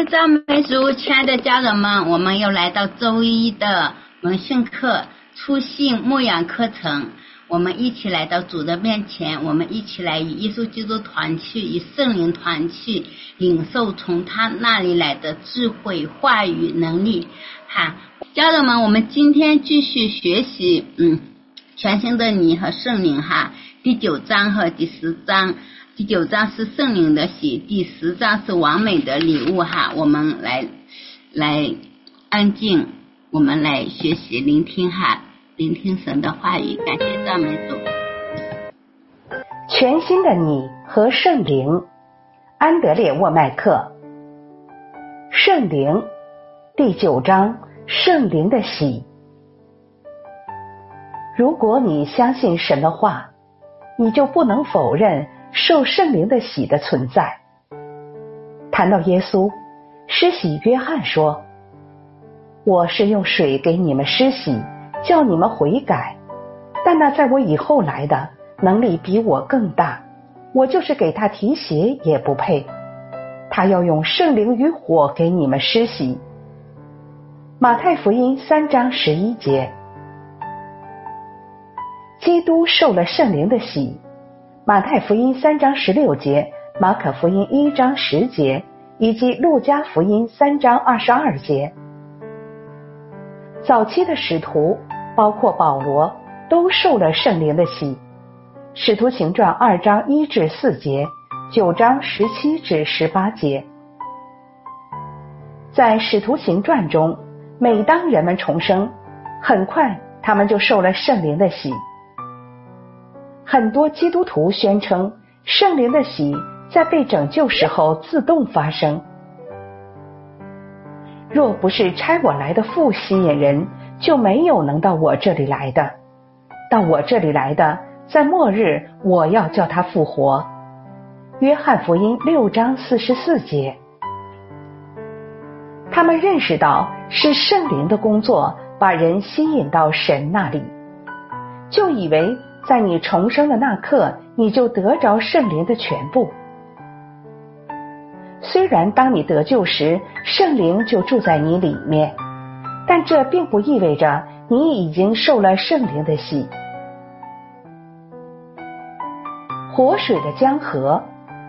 赞美主，亲爱的家人们，我们又来到周一的门训课初信牧养课程，我们一起来到主的面前，我们一起来与耶稣基督团契，与圣灵团契，领受从他那里来的智慧、话语、能力。家人们，我们今天继续学习全新的你和圣灵第9章和第10章。第9章是圣灵的喜，第10章是完美的礼物我们来安静，我们来学习聆听神的话语。感谢赞美主。 全新的你和圣灵，安德烈沃麦克。圣灵，第9章，圣灵的喜。如果你相信神的话，你就不能否认受圣灵的喜的存在。谈到耶稣，施洗约翰说，我是用水给你们施洗，叫你们悔改，但那在我以后来的能力比我更大，我就是给他提鞋也不配，他要用圣灵与火给你们施洗。马太福音3章11节。基督受了圣灵的洗，马太福音3章16节，马可福音1章10节，以及路加福音3章22节。早期的使徒，包括保罗，都受了圣灵的洗。使徒行传2章1至4节，9章17至18节。在使徒行传中，每当人们重生，很快他们就受了圣灵的洗。很多基督徒宣称圣灵的洗在被拯救时候自动发生。若不是差我来的父吸引人，就没有能到我这里来的。到我这里来的，在末日我要叫他复活。约翰福音6章44节。他们认识到是圣灵的工作把人吸引到神那里，就以为在你重生的那刻，你就得着圣灵的全部。虽然当你得救时，圣灵就住在你里面，但这并不意味着你已经受了圣灵的洗。活水的江河，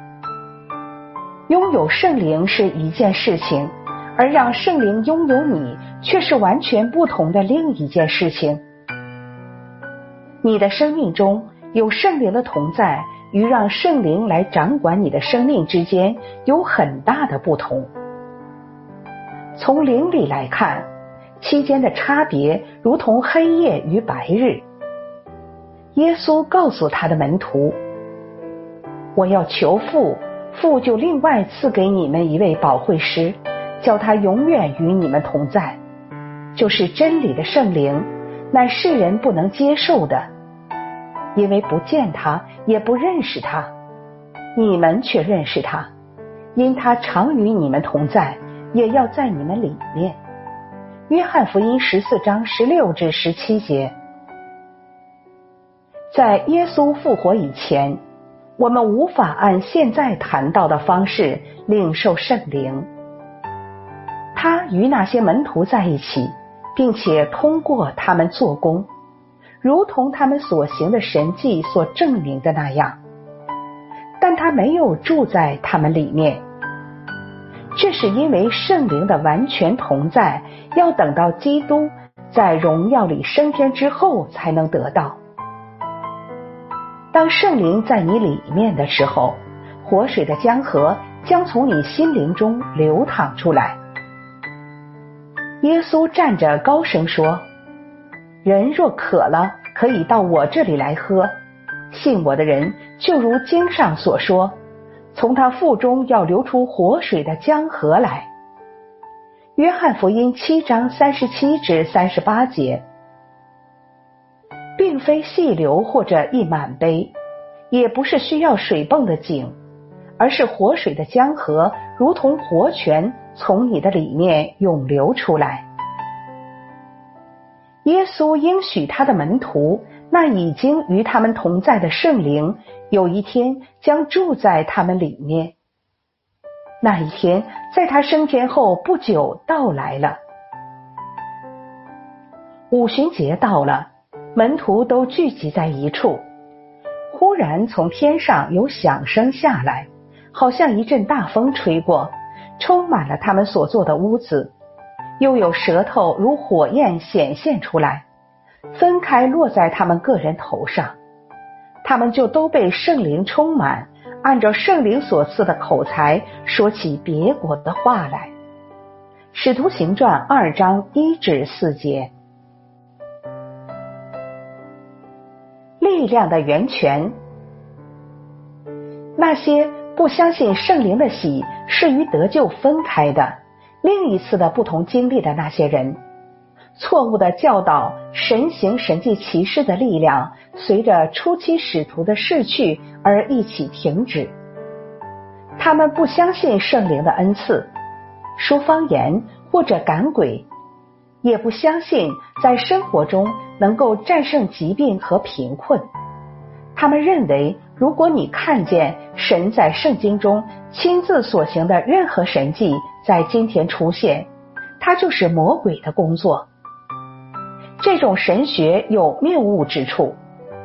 拥有圣灵是一件事情，而让圣灵拥有你，却是完全不同的另一件事情。你的生命中有圣灵的同在，与让圣灵来掌管你的生命之间有很大的不同。从灵里来看，期间的差别如同黑夜与白日。耶稣告诉他的门徒，我要求父，父就另外赐给你们一位保惠师，叫他永远与你们同在，就是真理的圣灵，乃世人不能接受的，因为不见他，也不认识他。你们却认识他，因他常与你们同在，也要在你们里面。约翰福音14章16至17节。在耶稣复活以前，我们无法按现在谈到的方式领受圣灵。他与那些门徒在一起，并且通过他们做工，如同他们所行的神迹所证明的那样，但他没有住在他们里面。这是因为圣灵的完全同在要等到基督在荣耀里升天之后才能得到。当圣灵在你里面的时候，活水的江河将从你心灵中流淌出来。耶稣站着高声说，人若渴了，可以到我这里来喝，信我的人，就如经上所说，从他腹中要流出活水的江河来。约翰福音7章37至38节。并非细流或者一满杯，也不是需要水泵的井，而是活水的江河，如同活泉从你的里面涌流出来。耶稣应许他的门徒，那已经与他们同在的圣灵，有一天将住在他们里面。 那一天在他升天后不久到来了。五旬节到了，门徒都聚集在一处。忽然从天上有响声下来，好像一阵大风吹过，充满了他们所坐的屋子。又有舌头如火焰显现出来，分开落在他们个人头上。他们就都被圣灵充满，按照圣灵所赐的口才说起别国的话来。使徒行传2章1至4节。力量的源泉。那些不相信圣灵的喜是与得救分开的，另一次的不同经历的那些人，错误的教导神行神迹奇事的力量随着初期使徒的逝去而一起停止。他们不相信圣灵的恩赐，说方言或者赶鬼，也不相信在生活中能够战胜疾病和贫困。他们认为，如果你看见神在圣经中亲自所行的任何神迹在今天出现，它就是魔鬼的工作。这种神学有谬误之处。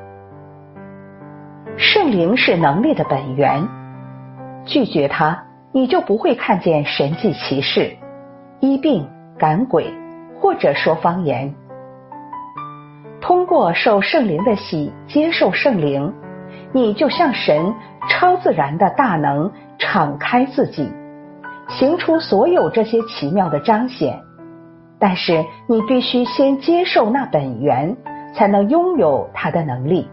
圣灵是能力的本源，拒绝它，你就不会看见神迹奇事、医病、赶鬼或者说方言。通过受圣灵的洗，接受圣灵，你就向神超自然的大能敞开自己，行出所有这些奇妙的彰显。但是你必须先接受那本源，才能拥有它的能力。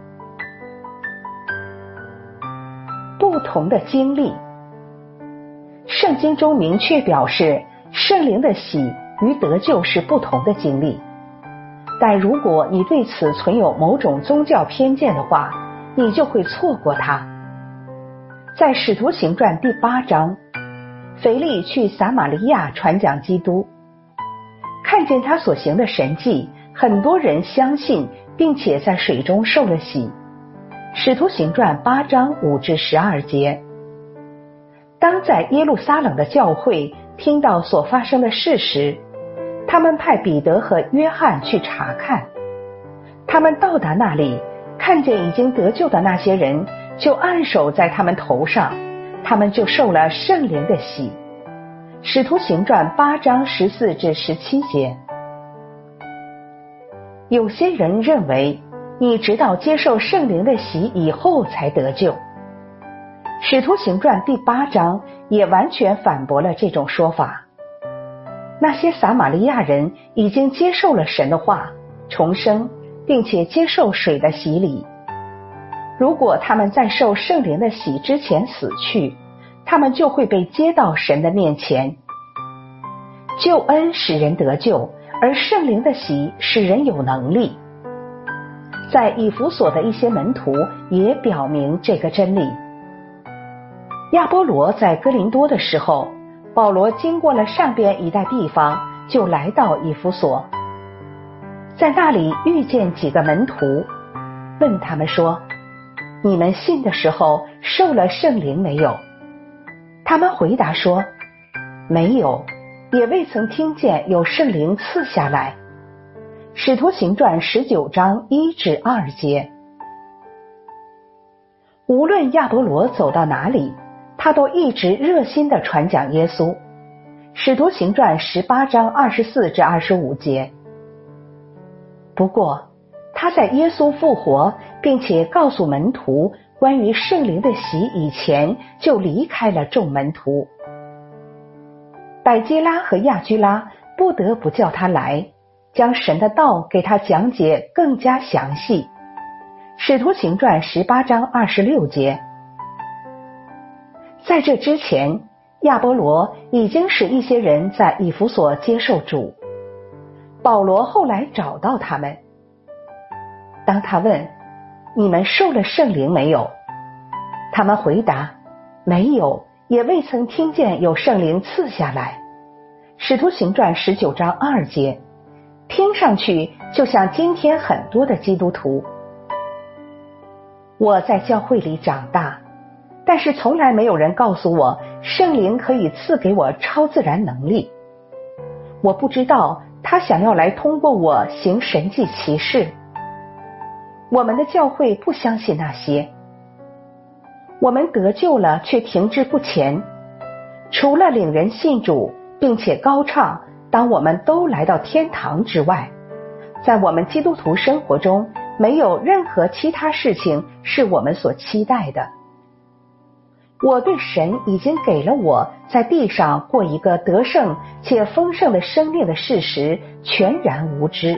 不同的经历。圣经中明确表示，圣灵的喜与得救是不同的经历。但如果你对此存有某种宗教偏见的话，你就会错过它。在使徒行传第8章，腓力去撒玛利亚传讲基督，看见他所行的神迹，很多人相信，并且在水中受了洗。使徒行传8章5至12节。当在耶路撒冷的教会听到所发生的事时，他们派彼得和约翰去查看。他们到达那里，看见已经得救的那些人，就按手在他们头上，他们就受了圣灵的洗。使徒行传8章14至17节。有些人认为，你直到接受圣灵的洗以后才得救。使徒行传第8章也完全反驳了这种说法。那些撒玛利亚人已经接受了神的话，重生，并且接受水的洗礼。如果他们在受圣灵的洗之前死去，他们就会被接到神的面前。救恩使人得救，而圣灵的洗使人有能力。在以弗所的一些门徒也表明这个真理。亚波罗在哥林多的时候，保罗经过了上边一带地方，就来到以弗所，在那里遇见几个门徒，问他们说，你们信的时候受了圣灵没有？他们回答说，没有，也未曾听见有圣灵赐下来。使徒行传19章1至2节。无论亚波罗走到哪里，他都一直热心地传讲耶稣。使徒行传18章24至25节。不过他在耶稣复活并且告诉门徒关于圣灵的洗以前，就离开了众门徒。百基拉和亚居拉不得不叫他来，将神的道给他讲解更加详细。使徒行传18章26节。在这之前，亚波罗已经使一些人在以弗所接受主。保罗后来找到他们，当他问，你们受了圣灵没有？他们回答，没有，也未曾听见有圣灵赐下来。使徒行传19章2节。听上去就像今天很多的基督徒。我在教会里长大， 但是从来没有人告诉我圣灵可以赐给我超自然能力。我不知道他想要来通过我行神迹奇事。我们的教会不相信那些。我们得救了却停滞不前，除了领人信主并且高唱当我们都来到天堂之外，在我们基督徒生活中没有任何其他事情是我们所期待的。我对神已经给了我在地上过一个得胜且丰盛的生命的事实全然无知。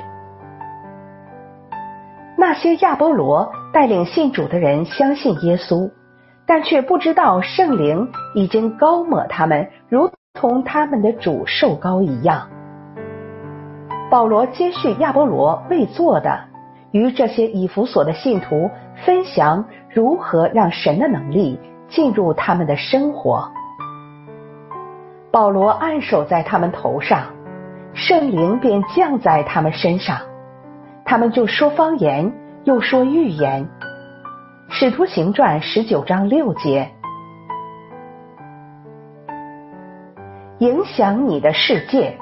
那些亚波罗带领信主的人相信耶稣，但却不知道圣灵已经膏抹他们，如同他们的主受膏一样。保罗接续亚波罗未做的，与这些以弗所的信徒分享如何让神的能力进入他们的生活。保罗按手在他们头上，圣灵便降在他们身上，他们就说方言，又说预言。使徒行传19章6节。影响你的世界。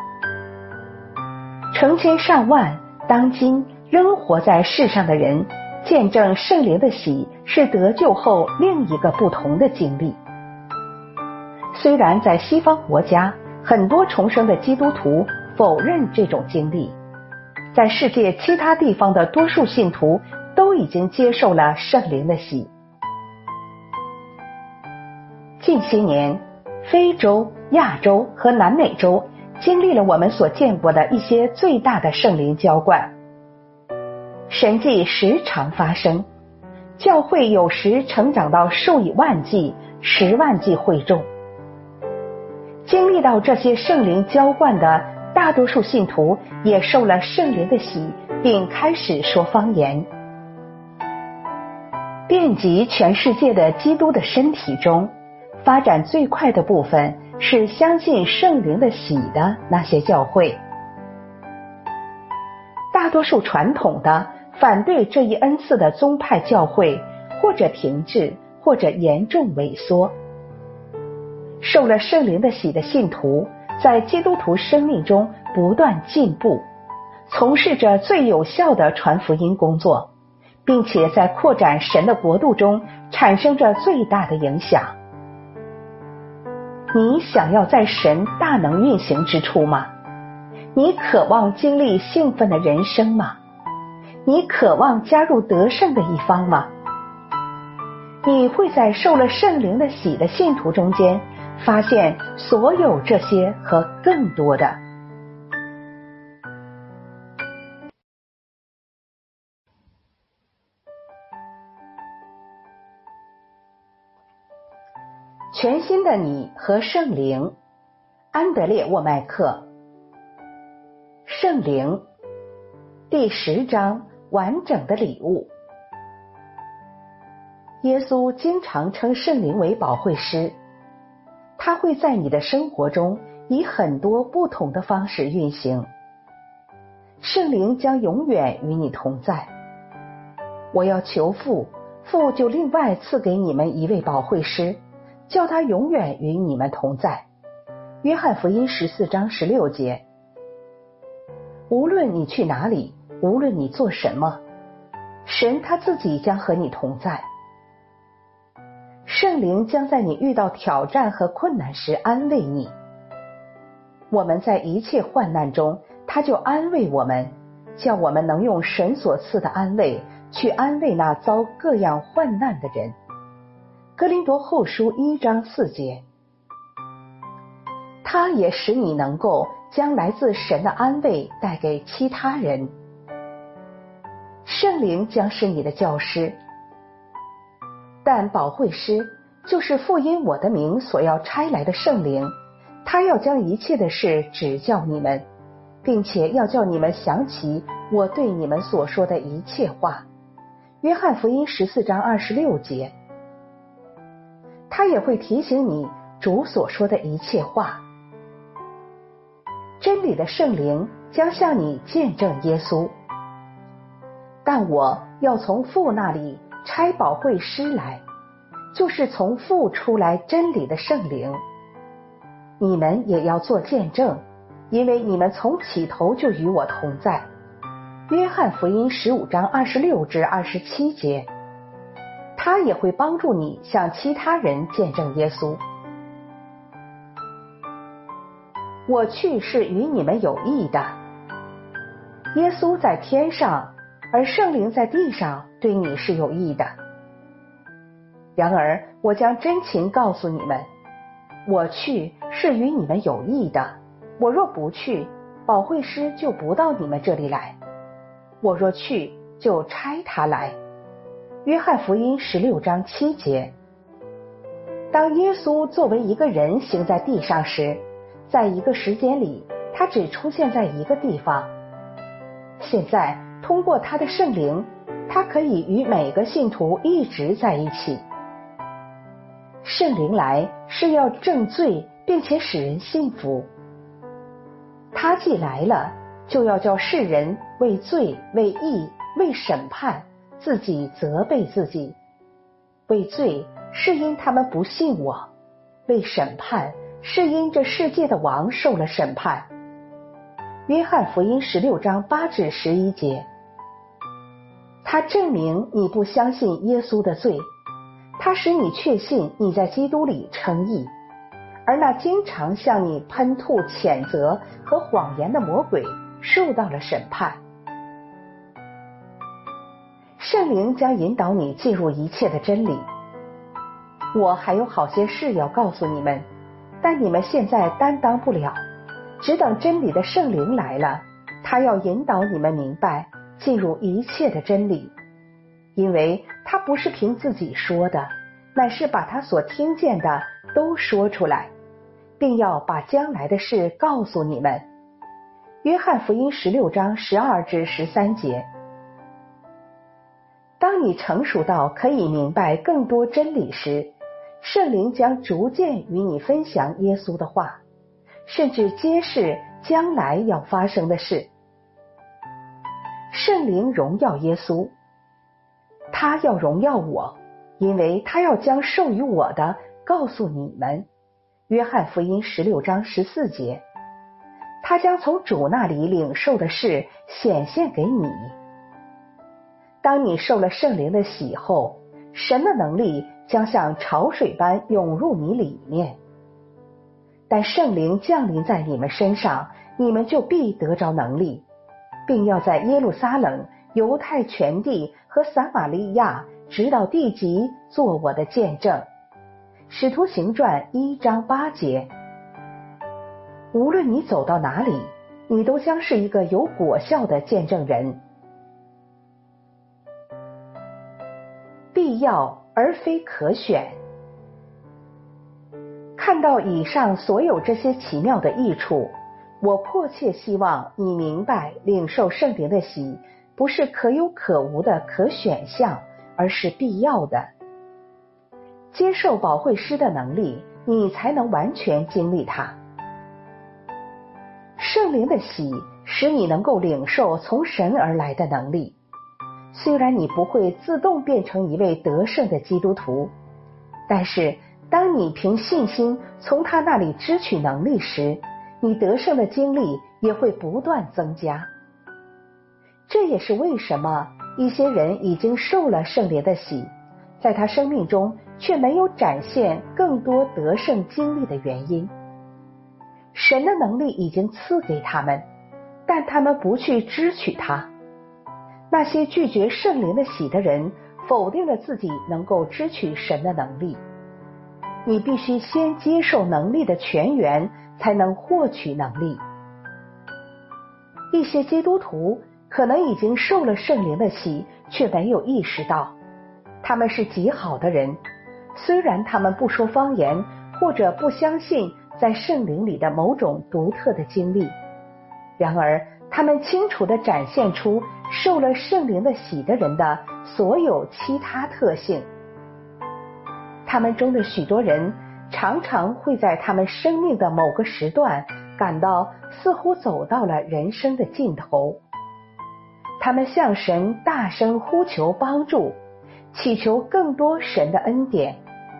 成千上万当今仍活在世上的人，见证圣灵的喜是得救后另一个不同的经历。虽然在西方国家，很多重生的基督徒否认这种经历，在世界其他地方的多数信徒都已经接受了圣灵的喜。近些年，非洲、亚洲和南美洲经历了我们所见过的一些最大的圣灵浇灌。神迹时常发生，教会有时成长到数以万计、10万计会众。经历到这些圣灵浇灌的大多数信徒也受了圣灵的洗，并开始说方言。遍及全世界的基督的身体中，发展最快的部分是相信圣灵的洗的那些教会。大多数传统的反对这一恩赐的宗派教会，或者停滞，或者严重萎缩。受了圣灵的洗的信徒，在基督徒生命中不断进步，从事着最有效的传福音工作，并且在扩展神的国度中产生着最大的影响。你想要在神大能运行之处吗？你渴望经历兴奋的人生吗？你渴望加入得胜的一方吗？你会在受了圣灵的洗的信徒中间发现所有这些和更多的。全新的你和圣灵，安德烈沃麦克。圣灵第10章，完整的礼物。耶稣经常称圣灵为保惠师，他会在你的生活中以很多不同的方式运行。圣灵将永远与你同在。我要求父，父就另外赐给你们一位保惠师，叫他永远与你们同在。约翰福音14章16节。无论你去哪里，无论你做什么，神他自己将和你同在。圣灵将在你遇到挑战和困难时安慰你。我们在一切患难中，他就安慰我们，叫我们能用神所赐的安慰去安慰那遭各样患难的人。哥林多后书1章4节。他也使你能够将来自神的安慰带给其他人。圣灵将是你的教师，但保惠师就是父因我的名所要差来的圣灵，他要将一切的事指教你们，并且要叫你们想起我对你们所说的一切话。约翰福音14章26节。他也会提醒你主所说的一切话。真理的圣灵将向你见证耶稣。但我要从父那里差保惠师来， 就是从父出来真理的圣灵。你们也要做见证，因为你们从起头就与我同在。约翰福音15章26至27节。他也会帮助你向其他人见证耶稣。我去是与你们有益的。耶稣在天上，而圣灵在地上，对你是有益的。然而我将真情告诉你们，我去是与你们有益的。我若不去，保惠师就不到你们这里来；我若去，就差他来。约翰福音16章7节。当耶稣作为一个人行在地上时，在一个时间里，他只出现在一个地方。现在通过他的圣灵，他可以与每个信徒一直在一起。圣灵来是要正罪，并且使人信服。他既来了，就要叫世人为罪、为义、为审判自己责备自己。为罪是因他们不信我，为审判是因这世界的王受了审判。约翰福音16章8至11节。他证明你不相信耶稣的罪，他使你确信你在基督里称义，而那经常向你喷吐谴责和谎言的魔鬼受到了审判。圣灵将引导你进入一切的真理。我还有好些事要告诉你们，但你们现在担当不了，只等真理的圣灵来了，他要引导你们明白进入一切的真理，因为他不是凭自己说的，乃是把他所听见的都说出来，并要把将来的事告诉你们。约翰福音16章12至13节。当你成熟到可以明白更多真理时，圣灵将逐渐与你分享耶稣的话，甚至揭示将来要发生的事。圣灵荣耀耶稣，他要荣耀我，因为他要将授予我的告诉你们。约翰福音16章14节。他将从主那里领受的事显现给你。当你受了圣灵的洗后，神的能力将像潮水般涌入你里面。但圣灵降临在你们身上，你们就必得着能力，并要在耶路撒冷、犹太全地和撒玛利亚直到地极做我的见证。使徒行传1章8节。无论你走到哪里，你都将是一个有果效的见证人。必要而非可选。看到以上所有这些奇妙的益处，我迫切希望你明白，领受圣灵的喜不是可有可无的可选项，而是必要的。接受保惠师的能力，你才能完全经历它。圣灵的喜使你能够领受从神而来的能力。虽然你不会自动变成一位得胜的基督徒，但是当你凭信心从他那里支取能力时，你得胜的经历也会不断增加。这也是为什么一些人已经受了圣灵的喜，在他生命中却没有展现更多得胜经历的原因。神的能力已经赐给他们，但他们不去支取它。那些拒绝圣灵的喜的人，否定了自己能够支取神的能力。你必须先接受能力的泉源，才能获取能力。一些基督徒可能已经受了圣灵的喜，却没有意识到，他们是极好的人，虽然他们不说方言，或者不相信在圣灵里的某种独特的经历，然而他们清楚地展现出受了圣灵的喜的人的所有其他特性。他们中的许多人常常会在他们生命的某个时段感到似乎走到了人生的尽头。他们向神大声呼求帮助，祈求更多神的恩典，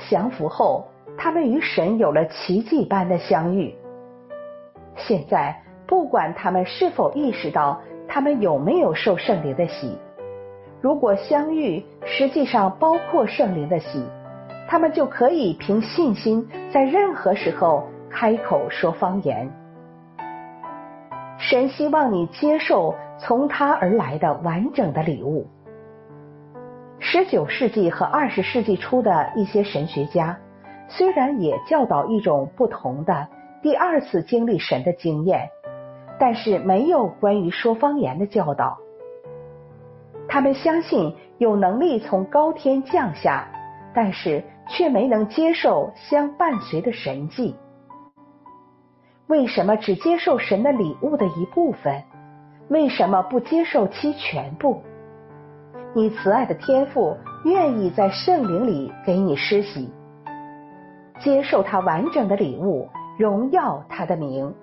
降服后，他们与神有了奇迹般的相遇。现在不管他们是否意识到他们有没有受圣灵的洗，如果相遇实际上包括圣灵的洗，他们就可以凭信心在任何时候开口说方言。神希望你接受从他而来的完整的礼物。19世纪和20世纪初的一些神学家虽然也教导一种不同的第二次经历神的经验，但是没有关于说方言的教导。他们相信有能力从高天降下，但是却没能接受相伴随的神迹。为什么只接受神的礼物的一部分？为什么不接受其全部？你慈爱的天父愿意在圣灵里给你施洗，接受他完整的礼物，荣耀他的名。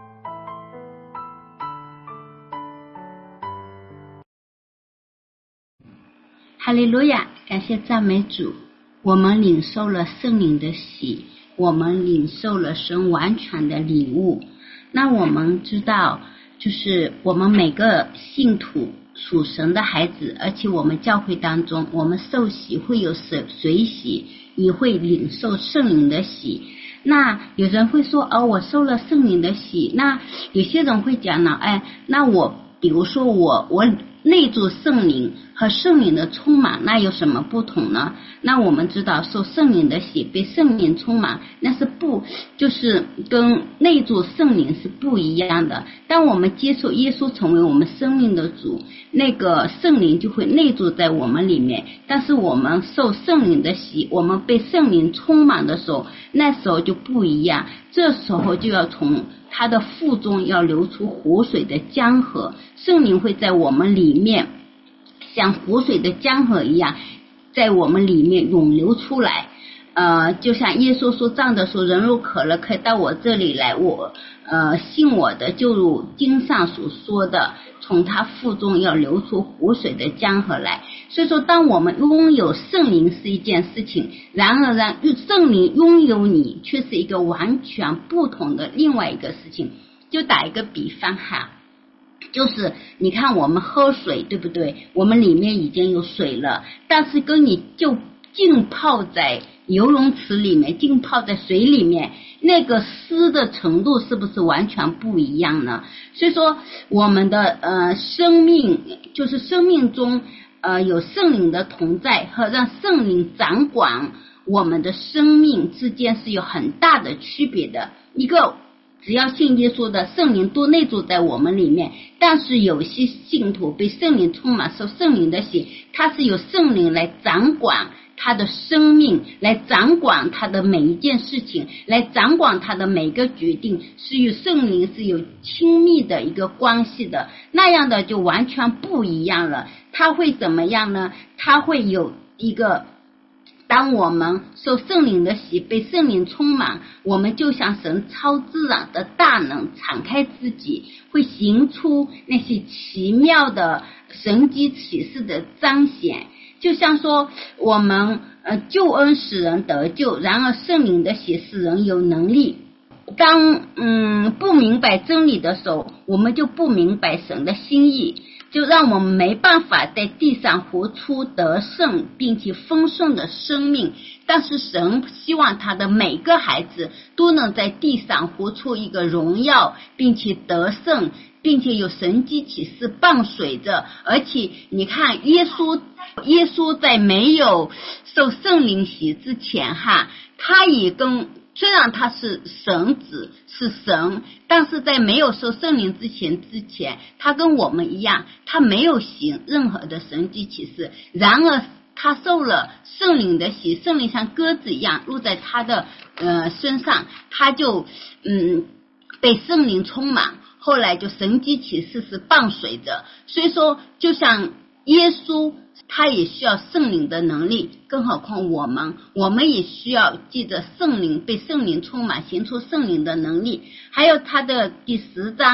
哈利路亚，感谢赞美主，我们领受了圣灵的洗，我们领受了神完全的礼物。那我们知道，就是我们每个信徒属神的孩子，而且我们教会当中，我们受洗会有水洗，也会领受圣灵的洗。那有人会说，我受了圣灵的洗。那有些人会讲呢，那我比如说我内住圣灵和圣灵的充满，那有什么不同呢？那我们知道受圣灵的洗，被圣灵充满，那是就是跟内住圣灵是不一样的。当我们接受耶稣成为我们生命的主，那个圣灵就会内住在我们里面。但是我们受圣灵的洗，我们被圣灵充满的时候，那时候就不一样。这时候就要从他的腹中要流出活水的江河，圣灵会在我们里面像活水的江河一样在我们里面涌流出来。就像耶稣说这样的说，人若渴了可以到我这里来，我信我的，就如经上所说的，从他腹中要流出活水的江河来。所以说当我们拥有圣灵是一件事情，然而让圣灵拥有你却是一个完全不同的另外一个事情。就打一个比方哈，就是你看我们喝水对不对，我们里面已经有水了，但是跟你就浸泡在游泳池里面，浸泡在水里面，那个湿的程度是不是完全不一样呢？所以说我们的生命，就是生命中有圣灵的同在和让圣灵掌管我们的生命之间是有很大的区别的。一个只要信耶稣的圣灵都内住在我们里面，但是有些信徒被圣灵充满，受圣灵的洗，他是由圣灵来掌管他的生命，来掌管他的每一件事情，来掌管他的每个决定，是与圣灵是有亲密的一个关系的。那样的就完全不一样了。他会怎么样呢？他会有一个，当我们受圣灵的洗，被圣灵充满，我们就像神超自然的大能敞开自己，会行出那些奇妙的神迹启示的彰显。就像说我们救恩使人得救，然而圣灵的洗使人有能力。当不明白真理的时候，我们就不明白神的心意，就让我们没办法在地上活出得胜并且丰盛的生命。但是神希望他的每个孩子都能在地上活出一个荣耀并且得胜，并且有神迹启示伴随着。而且你看耶稣在没有受圣灵洗之前哈，他也虽然他是神子是神，但是在没有受圣灵之前，他跟我们一样，他没有行任何的神迹启示。然而他受了圣灵的洗，圣灵像鸽子一样落在他的身上，他就被圣灵充满，后来就神迹启示是伴随着。所以说就像耶稣他也需要圣灵的能力，更何况我们也需要记着圣灵，被圣灵充满，行出圣灵的能力。还有他的第10章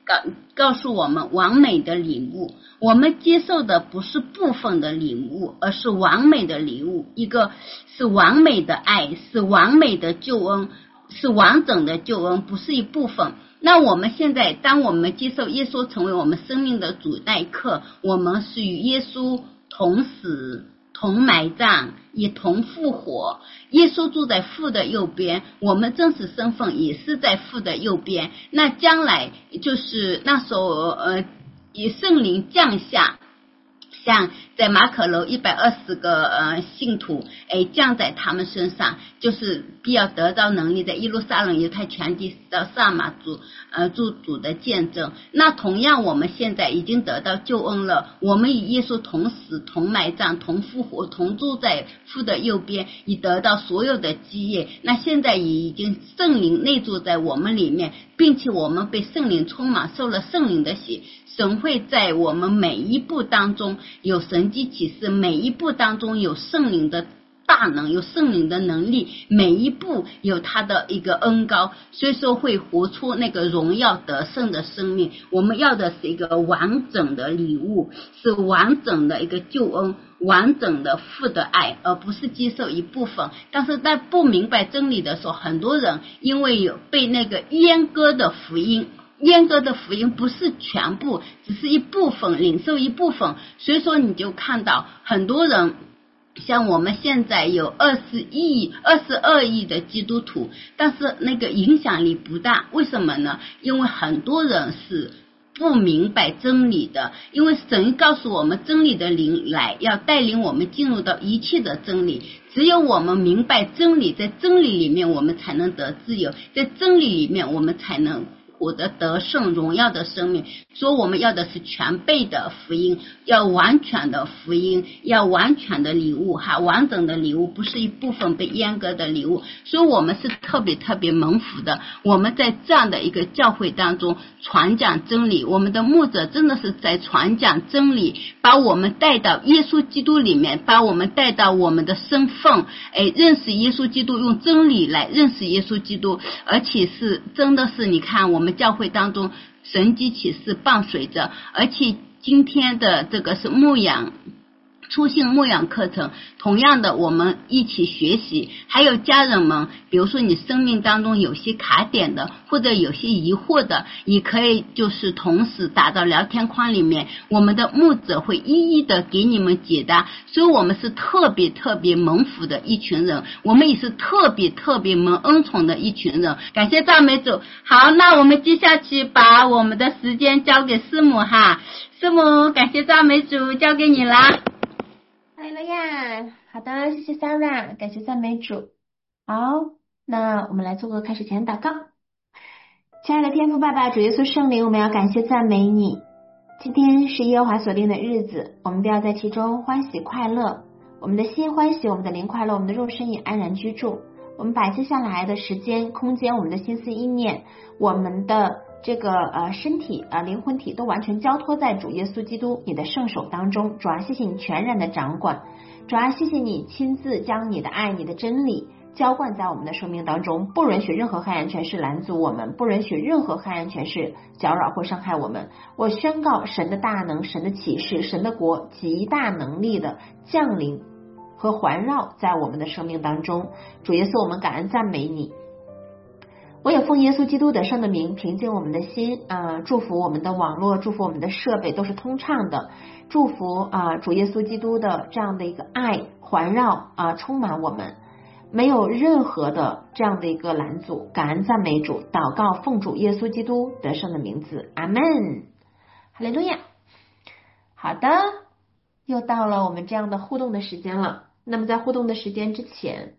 告诉我们完美的礼物，我们接受的不是部分的礼物，而是完美的礼物，一个是完美的爱，是完美的救恩，是完整的救恩，不是一部分。那我们现在当我们接受耶稣成为我们生命的主那一刻，我们是与耶稣同死同埋葬也同复活，耶稣住在父的右边，我们真实身份也是在父的右边。那将来就是那时候以圣灵降下，像在马可楼120个信徒降在他们身上，就是必要得到能力，在耶路撒冷犹太全地到撒马做主的见证。那同样我们现在已经得到救恩了，我们与耶稣同死同埋葬同复活，同住在父的右边，已得到所有的基业。那现在也已经圣灵内住在我们里面，并且我们被圣灵充满，受了圣灵的洗，神会在我们每一步当中有神迹启示，每一步当中有圣灵的大能，有圣灵的能力，每一步有他的一个恩膏，所以说会活出那个荣耀得胜的生命。我们要的是一个完整的礼物，是完整的一个救恩，完整的父的爱，而不是接受一部分。但是在不明白真理的时候，很多人因为有被那个阉割的福音不是全部，只是一部分，领受一部分。所以说你就看到很多人，像我们现在有22亿的基督徒，但是那个影响力不大。为什么呢？因为很多人是不明白真理的，因为神告诉我们真理的灵来，要带领我们进入到一切的真理。只有我们明白真理，在真理里面我们才能得自由，在真理里面我们才能获得得胜荣耀的生命。所以我们要的是全备的福音，要完全的福音，要完全的礼物完整的礼物，不是一部分被阉割的礼物。所以我们是特别蒙福的，我们在这样的一个教会当中传讲真理，我们的牧者真的是在传讲真理，把我们带到耶稣基督里面，把我们带到我们的身份，认识耶稣基督，用真理来认识耶稣基督。而且是真的是你看我们教会当中神迹启示伴随着，而且今天的这个是初信牧养课程，同样的我们一起学习。还有家人们，比如说你生命当中有些卡点的，或者有些疑惑的，也可以就是同时打到聊天框里面，我们的牧者会一一的给你们解答。所以我们是特别蒙福的一群人，我们也是特别蒙恩宠的一群人。感谢赞美主。好，那我们接下去把我们的时间交给师母师母，感谢赞美主，交给你啦。 哈利路亚，好的，谢谢 Sarah， 感谢赞美主。好，那我们来做个开始前祷告。亲爱的天父爸爸，主耶稣圣灵，我们要感谢赞美你。今天是耶和华所定的日子，我们都要在其中欢喜快乐。我们的心欢喜，我们的灵快乐，我们的肉身也安然居住。我们把接下来的时间、空间，我们的心思意念，我们的这个身体灵魂体都完全交托在主耶稣基督你的圣手当中。主啊，谢谢你全然的掌管，主啊，谢谢你亲自将你的爱、你的真理浇灌在我们的生命当中，不允许任何黑暗权势拦阻我们，不允许任何黑暗权势搅扰或伤害我们。我宣告神的大能、神的启示、神的国极大能力的降临和环绕在我们的生命当中。主耶稣，我们感恩赞美你。我也奉耶稣基督得胜的名平静我们的心，祝福我们的网络，祝福我们的设备都是通畅的，祝福主耶稣基督的这样的一个爱环绕充满我们，没有任何的这样的一个拦阻。感恩赞美主，祷告奉主耶稣基督得胜的名字，阿们，哈利路亚。好的，又到了我们这样的互动的时间了。那么在互动的时间之前，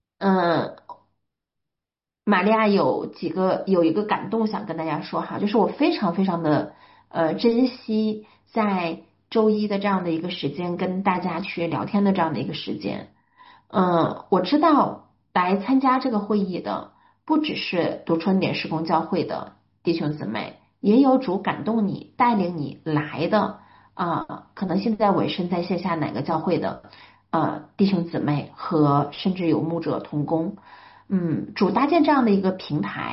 玛利亚有一个感动想跟大家说就是我非常的珍惜在周一的这样的一个时间跟大家去聊天的这样的一个时间。我知道来参加这个会议的不只是读春点施工教会的弟兄姊妹，也有主感动你带领你来的可能现在委身在线下哪个教会的弟兄姊妹和甚至有牧者同工。主搭建这样的一个平台，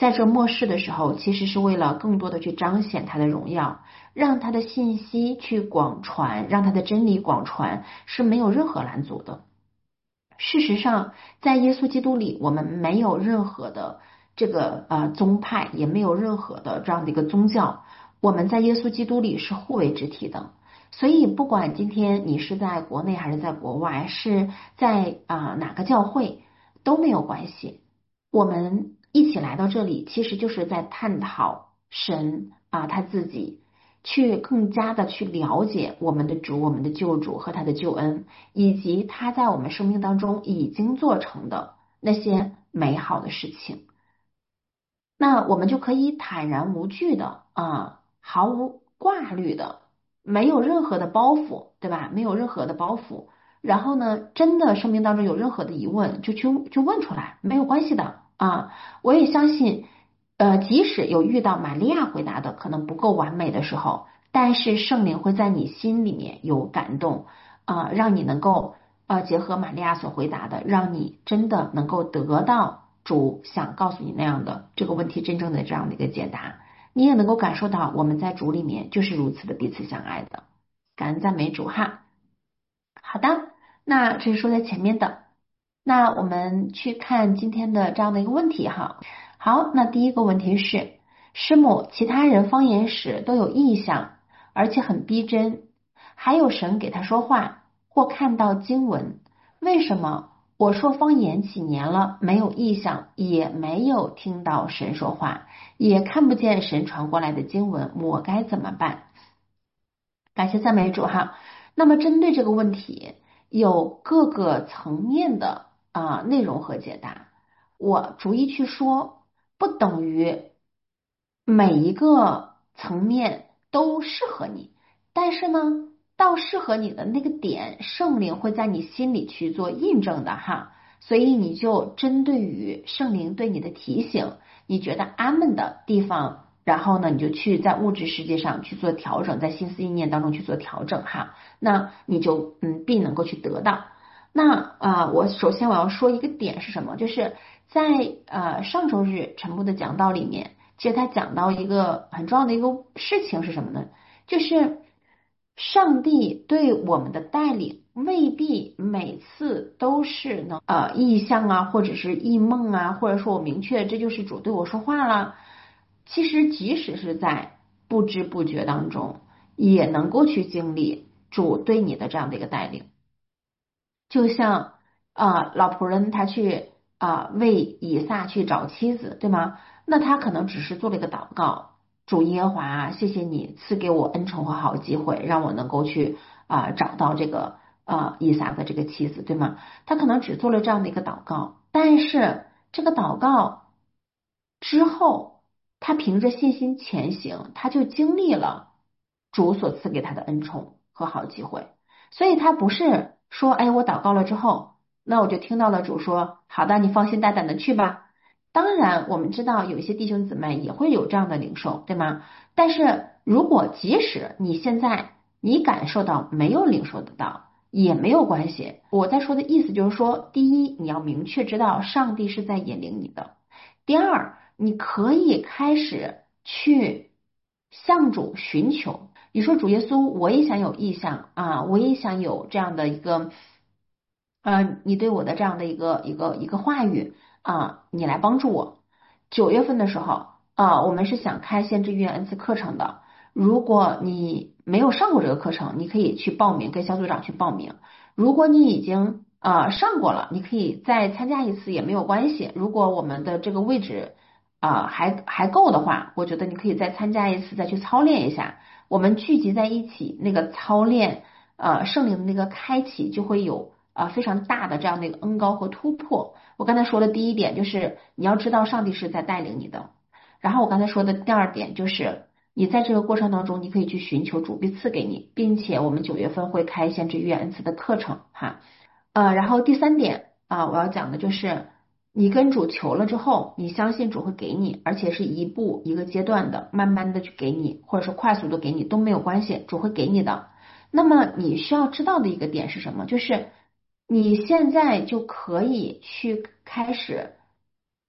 在这末世的时候，其实是为了更多的去彰显他的荣耀，让他的信息去广传，让他的真理广传，是没有任何拦阻的。事实上，在耶稣基督里，我们没有任何的这个宗派，也没有任何的这样的一个宗教，我们在耶稣基督里是互为肢体的。所以，不管今天你是在国内还是在国外，是在哪个教会都没有关系。我们一起来到这里，其实就是在探讨神他自己，去更加的去了解我们的主、我们的救主和他的救恩，以及他在我们生命当中已经做成的那些美好的事情。那我们就可以坦然无惧的毫无挂虑的，没有任何的包袱，对吧？没有任何的包袱。然后呢，真的生命当中有任何的疑问，就问出来，没有关系的啊。我也相信，即使有遇到玛利亚回答的可能不够完美的时候，但是圣灵会在你心里面有感动让你能够结合玛利亚所回答的，让你真的能够得到主想告诉你那样的这个问题真正的这样的一个解答。你也能够感受到我们在主里面就是如此的彼此相爱的。感恩赞美主哈。好的，那这是说在前面的。那我们去看今天的这样的一个问题哈。好，那第一个问题是，师母，其他人方言时都有意象，而且很逼真，还有神给他说话或看到经文，为什么我说方言几年了，没有意象，也没有听到神说话，也看不见神传过来的经文，我该怎么办？感谢赞美主哈。那么针对这个问题，有各个层面的内容和解答，我逐一去说，不等于每一个层面都适合你，但是呢，到适合你的那个点，圣灵会在你心里去做印证的哈。所以你就针对于圣灵对你的提醒，你觉得阿门的地方，然后呢，你就去在物质世界上去做调整，在心思意念当中去做调整哈，那你就必能够去得到。那我首先我要说一个点是什么？就是在上周日陈部的讲道里面，其实他讲到一个很重要的一个事情是什么呢？就是上帝对我们的带领未必每次都是能意象或者是异梦或者说我明确这就是主对我说话了。其实即使是在不知不觉当中，也能够去经历主对你的这样的一个带领。就像老仆人他去为以撒去找妻子，对吗？那他可能只是做了一个祷告，主耶和华，谢谢你赐给我恩宠和好机会，让我能够去找到这个以撒的这个妻子，对吗？他可能只做了这样的一个祷告，但是这个祷告之后，他凭着信心前行，他就经历了主所赐给他的恩宠和好机会。所以他不是说，哎，我祷告了之后，那我就听到了主说，好的，你放心大胆的去吧。当然，我们知道有一些弟兄姊妹也会有这样的领受，对吗？但是如果即使你现在你感受到没有领受得到，也没有关系。我在说的意思就是说，第一，你要明确知道上帝是在引领你的；第二，你可以开始去向主寻求。你说主耶稣，我也想有意向我也想有这样的一个你对我的这样的一个话语你来帮助我。9月份的时候我们是想开先知预言恩赐课程的。如果你没有上过这个课程，你可以去报名，跟小组长去报名。如果你已经上过了，你可以再参加一次也没有关系。如果我们的这个位置还够的话，我觉得你可以再参加一次，再去操练一下。我们聚集在一起，那个操练圣灵的那个开启就会有非常大的这样的一个恩高和突破。我刚才说的第一点就是你要知道上帝是在带领你的，然后我刚才说的第二点就是你在这个过程当中，你可以去寻求主必赐给你，并且我们9月份会开先知预言恩赐的课程哈。然后第三点我要讲的就是你跟主求了之后，你相信主会给你，而且是一步一个阶段的，慢慢的去给你，或者是快速的给你都没有关系，主会给你的。那么你需要知道的一个点是什么？就是你现在就可以去开始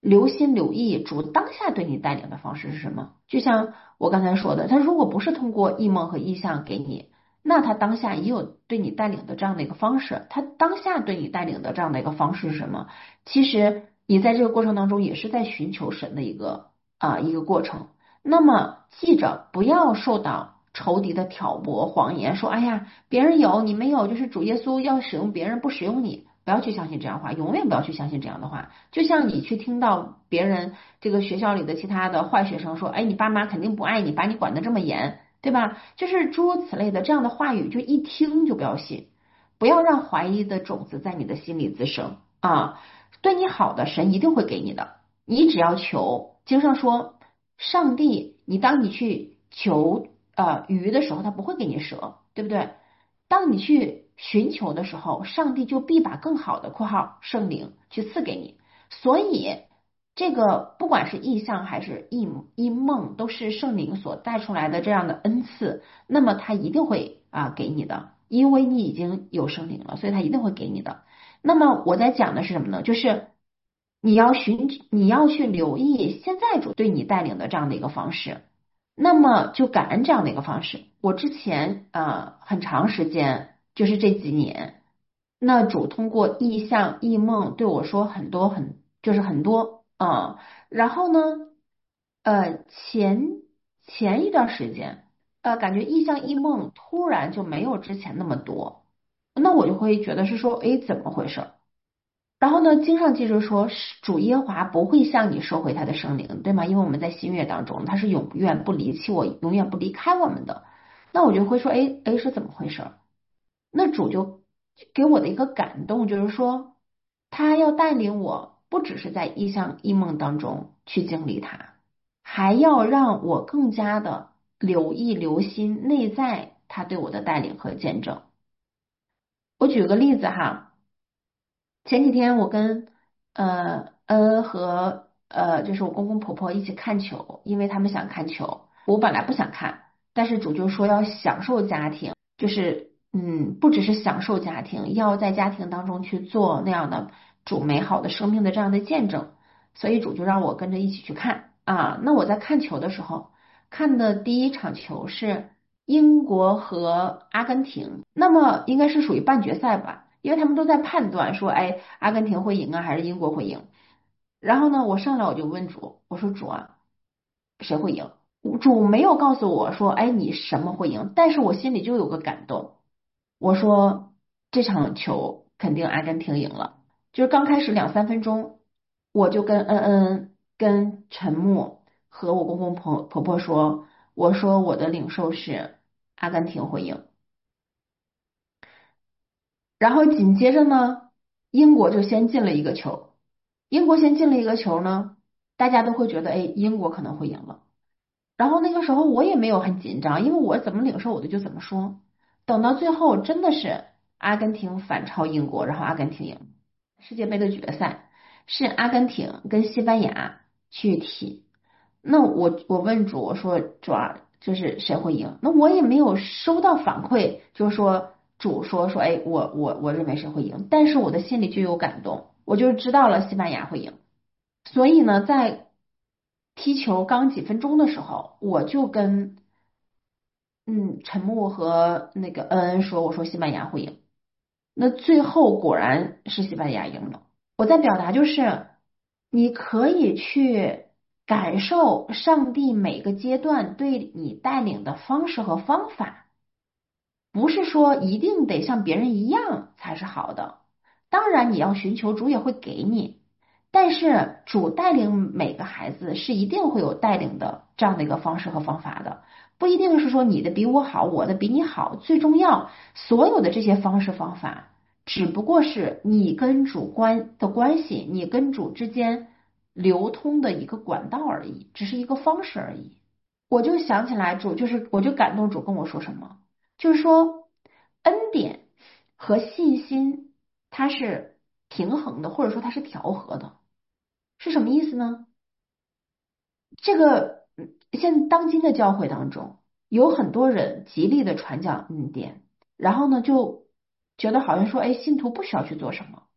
留心留意主当下对你带领的方式是什么。就像我刚才说的，他如果不是通过异梦和意象给你，那他当下也有对你带领的这样的一个方式。他当下对你带领的这样的一个方式是什么？其实你在这个过程当中也是在寻求神的一个过程。那么记着，不要受到仇敌的挑拨、谎言，说哎呀，别人有你没有，就是主耶稣要使用别人，不使用你。不要去相信这样的话，永远不要去相信这样的话。就像你去听到别人这个学校里的其他的坏学生说，哎，你爸妈肯定不爱你，把你管得这么严，对吧？就是诸如此类的这样的话语，就一听就不要信，不要让怀疑的种子在你的心里滋生啊。对你好的神一定会给你的，你只要求。经上说，上帝，当你去求鱼的时候，他不会给你蛇，对不对？当你去寻求的时候，上帝就必把更好的（括号圣灵）去赐给你。所以，这个不管是意象还是异梦，都是圣灵所带出来的这样的恩赐。那么他一定会给你的，因为你已经有圣灵了，所以他一定会给你的。那么我在讲的是什么呢？就是你要去留意现在主对你带领的这样的一个方式。那么就感恩这样的一个方式。我之前很长时间就是这几年，那主通过意象异梦对我说很多就是很多然后呢前一段时间感觉意象异梦突然就没有之前那么多，那我就会觉得是说诶怎么回事？然后呢，经上记着说，主耶和华不会向你收回他的圣灵，对吗？因为我们在新约当中，他是永远不离弃我，永远不离开我们的。那我就会说，哎，是怎么回事？那主就给我的一个感动，就是说，他要带领我，不只是在异象异梦当中去经历它，还要让我更加的留意留心内在他对我的带领和见证。我举个例子哈。前几天我跟恩和就是我公公婆婆一起看球，因为他们想看球，我本来不想看，但是主就说要享受家庭，就是不只是享受家庭，要在家庭当中去做那样的主美好的生命的这样的见证，所以主就让我跟着一起去看啊。那我在看球的时候，看的第一场球是英国和阿根廷，那么应该是属于半决赛吧。因为他们都在判断说，哎，阿根廷会赢啊，还是英国会赢？然后呢，我上来我就问主，我说主啊，谁会赢？主没有告诉我说，哎，你什么会赢？但是我心里就有个感动，我说这场球肯定阿根廷赢了。就是刚开始两三分钟，我就跟跟陈默和我公公婆婆说，我说我的领受是阿根廷会赢。然后紧接着呢，英国就先进了一个球。英国先进了一个球呢，大家都会觉得，哎，英国可能会赢了。然后那个时候我也没有很紧张，因为我怎么领受我的就怎么说。等到最后真的是阿根廷反超英国，然后阿根廷赢。世界杯的决赛是阿根廷跟西班牙去踢。那我问主，我说主啊，就是谁会赢？那我也没有收到反馈，就是说主说，哎，我认为谁会赢，但是我的心里就有感动，我就知道了西班牙会赢。所以呢，在踢球刚几分钟的时候，我就跟陈默和那个恩恩说，我说西班牙会赢。那最后果然是西班牙赢了。我在表达就是，你可以去感受上帝每个阶段对你带领的方式和方法。不是说一定得像别人一样才是好的，当然你要寻求主也会给你，但是主带领每个孩子是一定会有带领的这样的一个方式和方法的，不一定是说你的比我好，我的比你好，最重要，所有的这些方式方法，只不过是你跟主的关系，你跟主之间流通的一个管道而已，只是一个方式而已。我就想起来主，就是我就感动主跟我说什么。就是说，恩典和信心它是平衡的，或者说它是调和的，是什么意思呢？这个现当今的教会当中，有很多人极力的传讲恩典，然后呢就觉得好像说，哎，信徒不需要去做什么。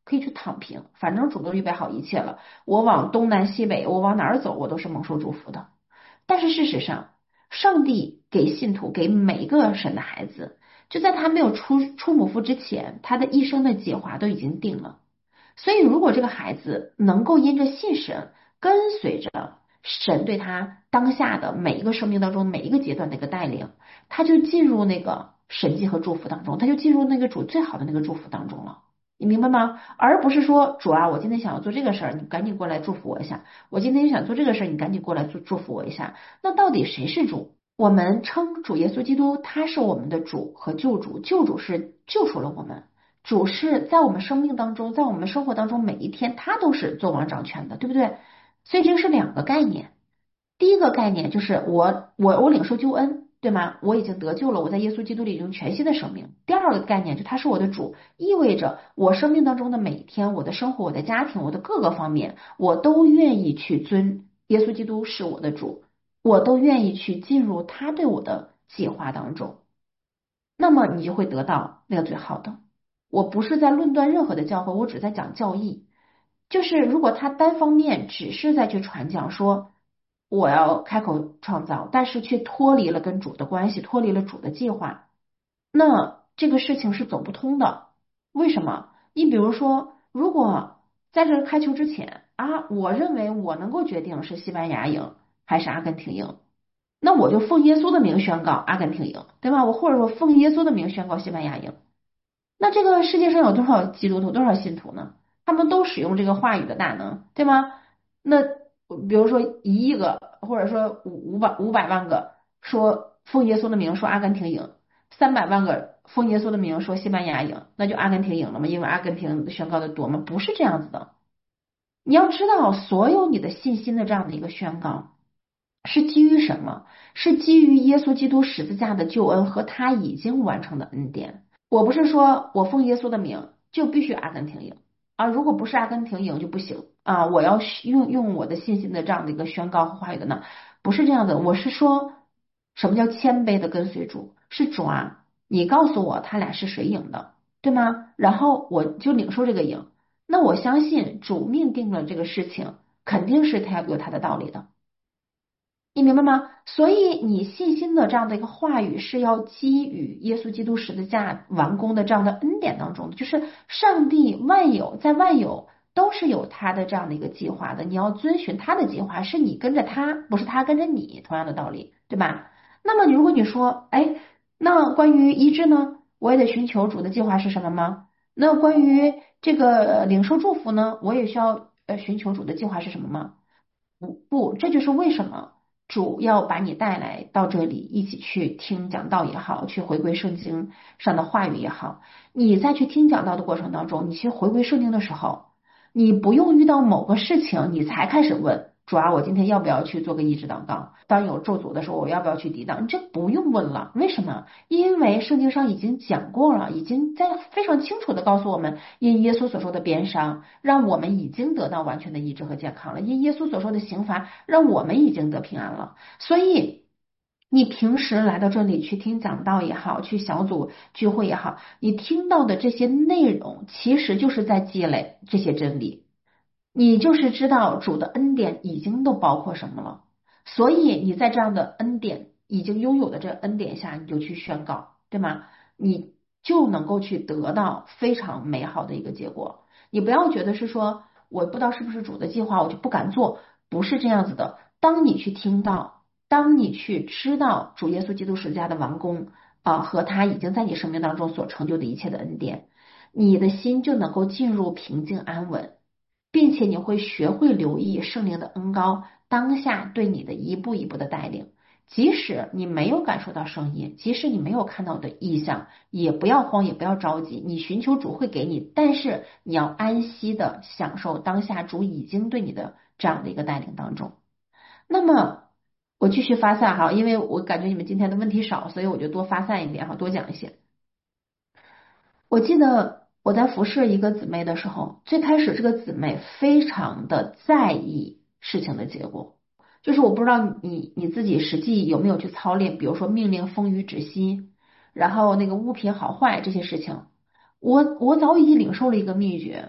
可以去躺平，反正主都预备好一切了，我往东南西北，我往哪儿走，我都是蒙受祝福的。但是事实上，上帝给信徒，给每一个神的孩子，就在他没有出母腹之前，他的一生的计划都已经定了。所以，如果这个孩子能够因着信神，跟随着神对他当下的每一个生命当中每一个阶段的一个带领，他就进入那个神迹和祝福当中，他就进入那个主最好的那个祝福当中了。你明白吗？而不是说主啊，我今天想要做这个事儿，你赶紧过来祝福我一下；我今天想做这个事儿，你赶紧过来祝福我一下。那到底谁是主？我们称主耶稣基督，他是我们的主和救主，救主是救赎了我们。主是在我们生命当中，在我们生活当中每一天，他都是做王掌权的，对不对？所以这个是两个概念。第一个概念就是我领受救恩，对吗？我已经得救了，我在耶稣基督里有全新的生命。第二个概念就他是我的主，意味着我生命当中的每一天，我的生活、我的家庭、我的各个方面，我都愿意去尊耶稣基督是我的主，我都愿意去进入他对我的计划当中。那么你就会得到那个最好的。我不是在论断任何的教会，我只在讲教义。就是如果他单方面只是在去传讲说我要开口创造，但是却脱离了跟主的关系，脱离了主的计划，那这个事情是走不通的。为什么？你比如说，如果在这个开球之前啊，我认为我能够决定是西班牙赢还是阿根廷赢，那我就奉耶稣的名宣告阿根廷赢，对吧？我或者说奉耶稣的名宣告西班牙赢。那这个世界上有多少基督徒，多少信徒呢？他们都使用这个话语的大能，对吗？那比如说1亿个，或者说五百万个说奉耶稣的名说阿根廷赢，300万个奉耶稣的名说西班牙赢，那就阿根廷赢了吗？因为阿根廷宣告的多吗？不是这样子的。你要知道，所有你的信心的这样的一个宣告，是基于什么？是基于耶稣基督十字架的救恩和他已经完成的恩典。我不是说我奉耶稣的名就必须阿根廷赢啊，如果不是阿根廷赢就不行啊，我要用我的信心的这样的一个宣告和话语的呢，不是这样的。我是说什么叫谦卑的跟随主？是主啊，你告诉我他俩是谁赢的，对吗？然后我就领受这个赢。那我相信主命定了这个事情，肯定是他有他的道理的。你明白吗？所以你信心的这样的一个话语是要基于耶稣基督十字架完工的这样的恩典当中的，就是上帝万有在万有都是有他的这样的一个计划的，你要遵循他的计划，是你跟着他，不是他跟着你，同样的道理，对吧？那么如果你说，哎，那关于医治呢，我也得寻求主的计划是什么吗？那关于这个领受祝福呢，我也需要寻求主的计划是什么吗？不，这就是为什么主要把你带来到这里，一起去听讲道也好，去回归圣经上的话语也好。你在去听讲道的过程当中，你去回归圣经的时候，你不用遇到某个事情，你才开始问主啊，我今天要不要去做个医治祷告？当有咒诅的时候，我要不要去抵挡？这不用问了，为什么？因为圣经上已经讲过了，已经在非常清楚的告诉我们，因耶稣所受的鞭伤，让我们已经得到完全的医治和健康了；因耶稣所受的刑罚，让我们已经得平安了。所以，你平时来到这里去听讲道也好，去小组聚会也好，你听到的这些内容，其实就是在积累这些真理。你就是知道主的恩典已经都包括什么了。所以你在这样的恩典已经拥有的这恩典下，你就去宣告，对吗？你就能够去得到非常美好的一个结果。你不要觉得是说我不知道是不是主的计划，我就不敢做，不是这样子的。当你去听到，当你去知道主耶稣基督十字架的完工和他已经在你生命当中所成就的一切的恩典，你的心就能够进入平静安稳，并且你会学会留意圣灵的恩膏当下对你的一步一步的带领。即使你没有感受到声音，即使你没有看到的意象，也不要慌，也不要着急。你寻求主会给你，但是你要安息的享受当下主已经对你的这样的一个带领当中。那么我继续发散哈，因为我感觉你们今天的问题少，所以我就多发散一点哈，多讲一些。我记得我在服侍一个姊妹的时候，最开始这个姊妹非常的在意事情的结果，就是我不知道你自己实际有没有去操练，比如说命令风雨止息，然后那个物品好坏这些事情，我早已经领受了一个秘诀，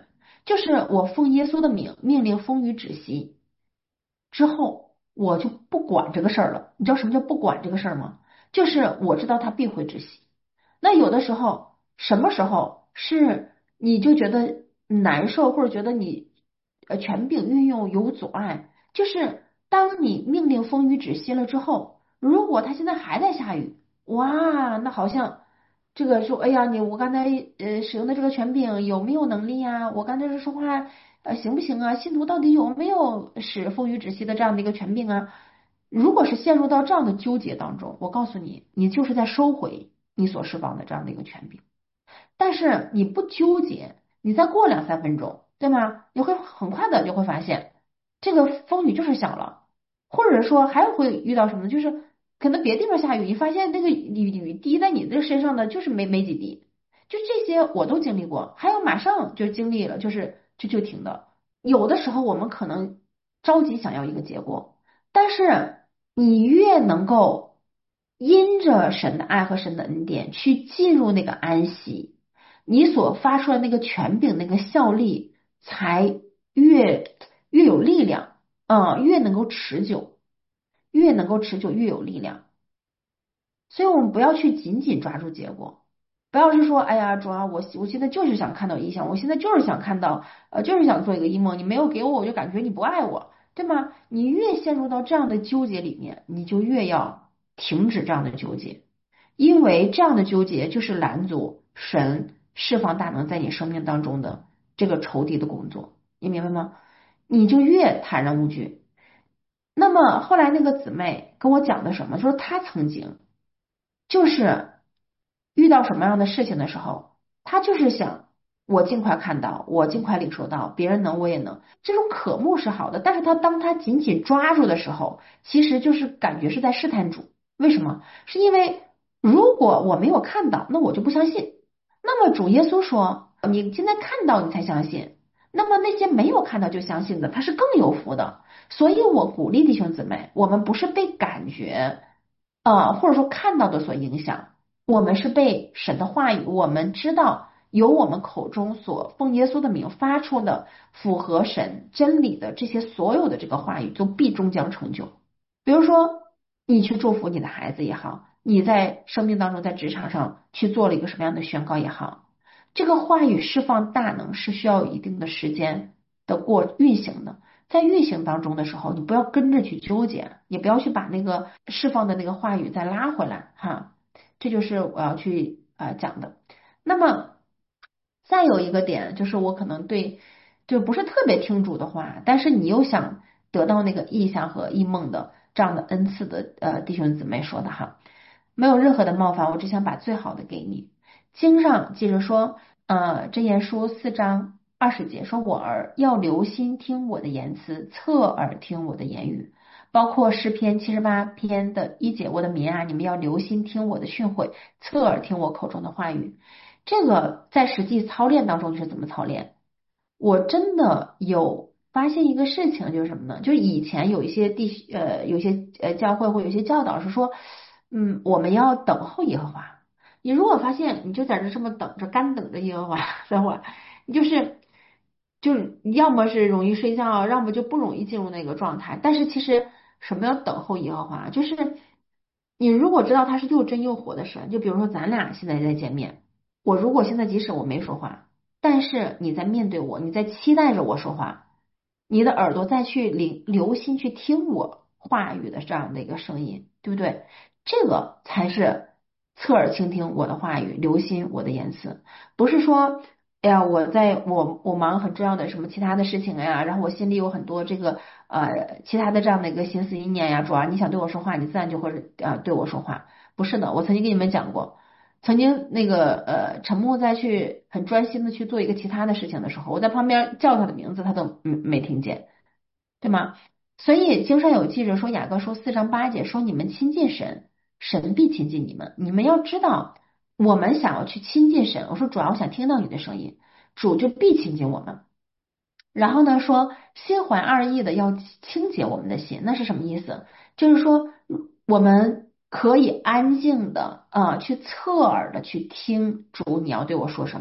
就是我奉耶稣的名命令风雨止息之后，我就不管这个事儿了。你知道什么叫不管这个事儿吗？就是我知道它必会止息。那有的时候，什么时候是你就觉得难受，或者觉得你权柄运用有阻碍，就是当你命令风雨止息了之后，如果它现在还在下雨，哇，那好像这个说，哎呀，我刚才使用的这个权柄有没有能力呀？我刚才这说话行不行啊？信徒到底有没有使风雨止息的这样的一个权柄啊？如果是陷入到这样的纠结当中，我告诉你，你就是在收回你所释放的这样的一个权柄。但是你不纠结，你再过2、3分钟，对吗？你会很快的就会发现，这个风雨就是小了，或者说还会遇到什么呢？就是可能别地方下雨，你发现那个雨滴在你这身上的就是没几滴，就这些我都经历过，还有马上就经历了，就是就停的。有的时候我们可能着急想要一个结果，但是你越能够因着神的爱和神的恩典去进入那个安息。你所发出的那个权柄、那个效力，才越有力量，越能够持久，越能够持久，越有力量。所以我们不要去紧紧抓住结果，不要是说，哎呀，主要我现在就是想看到异象，我现在就是想看到，就是想做一个异梦，你没有给我，我就感觉你不爱我，对吗？你越陷入到这样的纠结里面，你就越要停止这样的纠结，因为这样的纠结就是拦阻神释放大能在你生命当中的这个仇敌的工作，你明白吗？你就越坦然无惧。那么后来那个姊妹跟我讲的什么？说她曾经就是遇到什么样的事情的时候，她就是想我尽快看到，我尽快领受到，别人能我也能，这种渴慕是好的。但是当她紧紧抓住的时候，其实就是感觉是在试探主。为什么？是因为如果我没有看到，那我就不相信。那么主耶稣说，你现在看到你才相信。那么那些没有看到就相信的，他是更有福的。所以我鼓励弟兄姊妹，我们不是被感觉或者说看到的所影响，我们是被神的话语，我们知道由我们口中所奉耶稣的名发出的符合神真理的这些所有的这个话语，都必终将成就。比如说，你去祝福你的孩子也好，你在生命当中在职场上去做了一个什么样的宣告也好，这个话语释放大能是需要有一定的时间的运行的。在运行当中的时候，你不要跟着去纠结，也不要去把那个释放的那个话语再拉回来哈。这就是我要去讲的。那么再有一个点就是我可能就不是特别听主的话，但是你又想得到那个意象和异梦的这样的恩赐的弟兄姊妹说的哈，没有任何的冒犯，我只想把最好的给你。经上记着说，箴言书4章20节说，我儿要留心听我的言辞，侧耳听我的言语。包括诗篇78篇的1节，我的民啊，你们要留心听我的训诲，侧耳听我口中的话语。这个在实际操练当中就是怎么操练？我真的有发现一个事情，就是什么呢？就是以前有一些有些教会或有些教导是说，我们要等候耶和华。你如果发现你就在这么等着，干等着耶和华，等会儿你就是要么是容易睡觉，要么就不容易进入那个状态。但是其实什么叫等候耶和华？就是你如果知道他是又真又活的神，就比如说咱俩现在在见面，我如果现在即使我没说话，但是你在面对我，你在期待着我说话，你的耳朵再去留心去听我话语的这样的一个声音，对不对？这个才是侧耳倾听我的话语，留心我的言辞，不是说，哎呀，我忙很重要的什么其他的事情呀，然后我心里有很多这个其他的这样的一个心思意念呀，主要你想对我说话，你自然就会对我说话，不是的，我曾经跟你们讲过。曾经那个陈木在去很专心的去做一个其他的事情的时候，我在旁边叫他的名字，他都没听见，对吗？所以经上有记着说，雅各书4章8节说，你们亲近神，神必亲近你们。你们要知道，我们想要去亲近神，我说主要我想听到你的声音，主就必亲近我们。然后呢，说心怀二意的要清洁我们的心，那是什么意思？就是说我们可以安静的去侧耳的去听主你要对我说什么，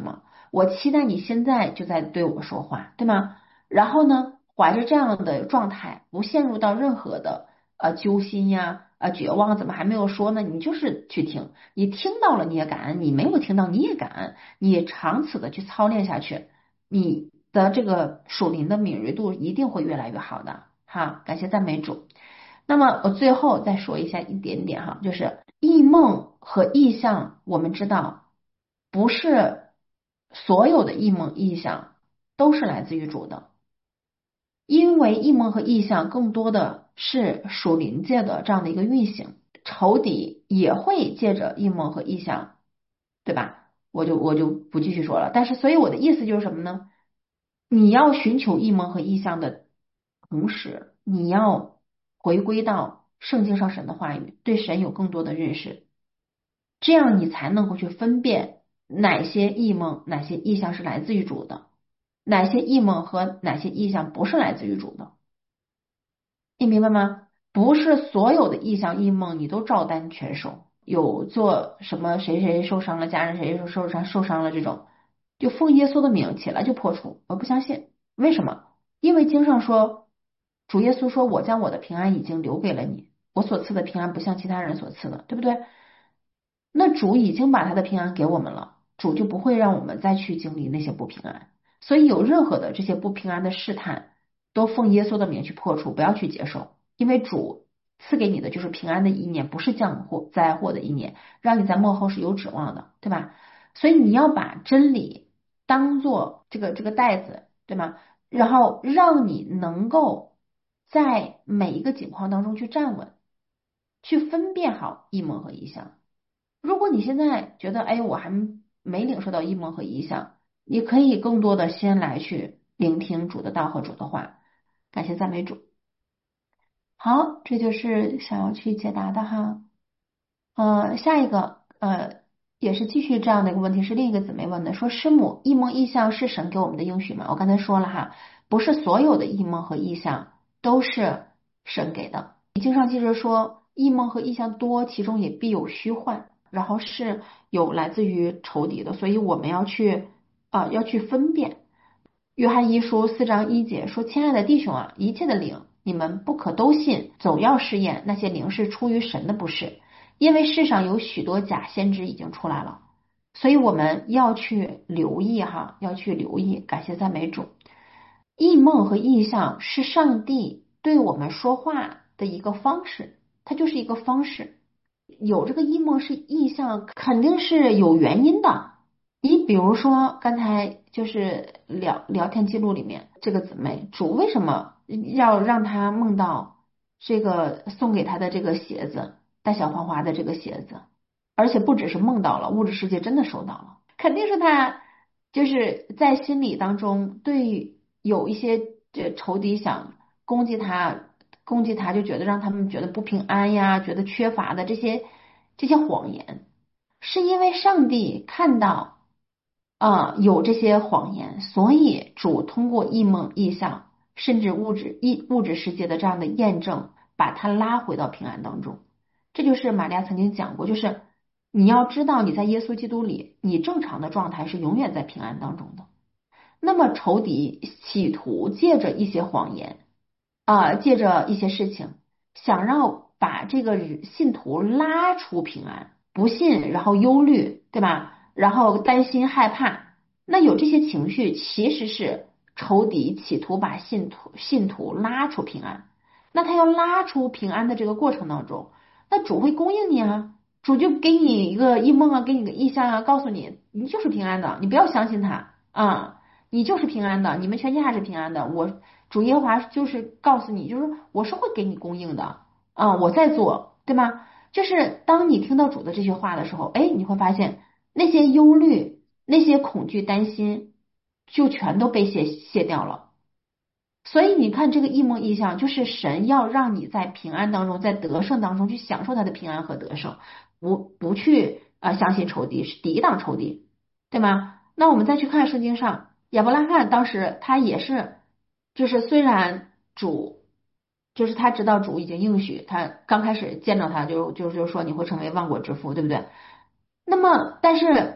我期待你现在就在对我说话，对吗？然后呢，怀着这样的状态，不陷入到任何的揪心呀绝望，怎么还没有说呢？你就是去听，你听到了你也感恩，你没有听到你也感恩，你长此的去操练下去，你的这个属灵的敏锐度一定会越来越好的。哈，感谢赞美主。那么我最后再说一下一点点哈，就是异梦和异象，我们知道不是所有的异梦异象都是来自于主的，因为异梦和异象更多的是属灵界的这样的一个运行，仇敌也会借着异梦和异象，对吧？我就不继续说了。但是，所以我的意思就是什么呢？你要寻求异梦和异象的同时，你要回归到圣经上神的话语，对神有更多的认识，这样你才能够去分辨哪些异梦、哪些异象是来自于主的，哪些异梦和哪些异象不是来自于主的。你明白吗？不是所有的异象异梦你都照单全收，有做什么谁谁受伤了，家人谁谁受伤了这种，就奉耶稣的名起来就破除。我不相信，为什么？因为经上说，主耶稣说："我将我的平安已经留给了你，我所赐的平安不像其他人所赐的，对不对？"那主已经把他的平安给我们了，主就不会让我们再去经历那些不平安。所以有任何的这些不平安的试探，都奉耶稣的名去破除，不要去接受，因为主赐给你的就是平安的意念，不是降祸灾祸的意念，让你在幕后是有指望的，对吧？所以你要把真理当做这个袋子，对吗？然后让你能够在每一个境况当中去站稳，去分辨好异梦和异象。如果你现在觉得，哎，我还没领受到异梦和异象，你可以更多的先来去聆听主的道和主的话。感谢赞美主。好，这就是想要去解答的哈。下一个也是继续这样的一个问题，是另一个姊妹问的，说师母，异梦异象是神给我们的应许吗？我刚才说了哈，不是所有的异梦和异象都是神给的。经上记着说，异梦和异象多，其中也必有虚幻，然后是有来自于仇敌的，所以我们要去分辨。约翰一书4章1节说：“亲爱的弟兄啊，一切的灵，你们不可都信，总要试验那些灵是出于神的，不是，因为世上有许多假先知已经出来了，所以我们要去留意哈，要去留意。感谢赞美主。异梦和异象是上帝对我们说话的一个方式，它就是一个方式。有这个异梦是异象，肯定是有原因的。你比如说刚才就是聊天记录里面这个姊妹，主为什么要让她梦到这个送给她的这个鞋子，带小黄花的这个鞋子，而且不只是梦到了，物质世界真的收到了，肯定是她就是在心理当中对有一些仇敌想攻击她，就觉得让他们觉得不平安呀，觉得缺乏的这些谎言。是因为上帝看到有这些谎言，所以主通过异梦异象，甚至物质世界的这样的验证，把他拉回到平安当中。这就是玛利亚曾经讲过，就是你要知道你在耶稣基督里，你正常的状态是永远在平安当中的。那么仇敌企图借着一些谎言借着一些事情，想让把这个信徒拉出平安，不信，然后忧虑，对吧？然后担心害怕，那有这些情绪，其实是仇敌企图把信徒拉出平安。那他要拉出平安的这个过程当中，那主会供应你啊，主就给你一个异梦啊，给你个异象啊，告诉你你就是平安的，你不要相信他啊。你就是平安的，你们全家是平安的。我主耶和华就是告诉你，就是我是会给你供应的我在做，对吗？就是当你听到主的这些话的时候，哎，你会发现那些忧虑、那些恐惧、担心，就全都被卸掉了。所以你看，这个异梦异象，就是神要让你在平安当中，在得胜当中去享受他的平安和得胜，不去相信仇敌，是抵挡仇敌，对吗？那我们再去看圣经上，亚伯拉罕当时他也是，就是虽然主，就是他知道主已经应许他，刚开始见到他就是说你会成为万国之父，对不对？那么但是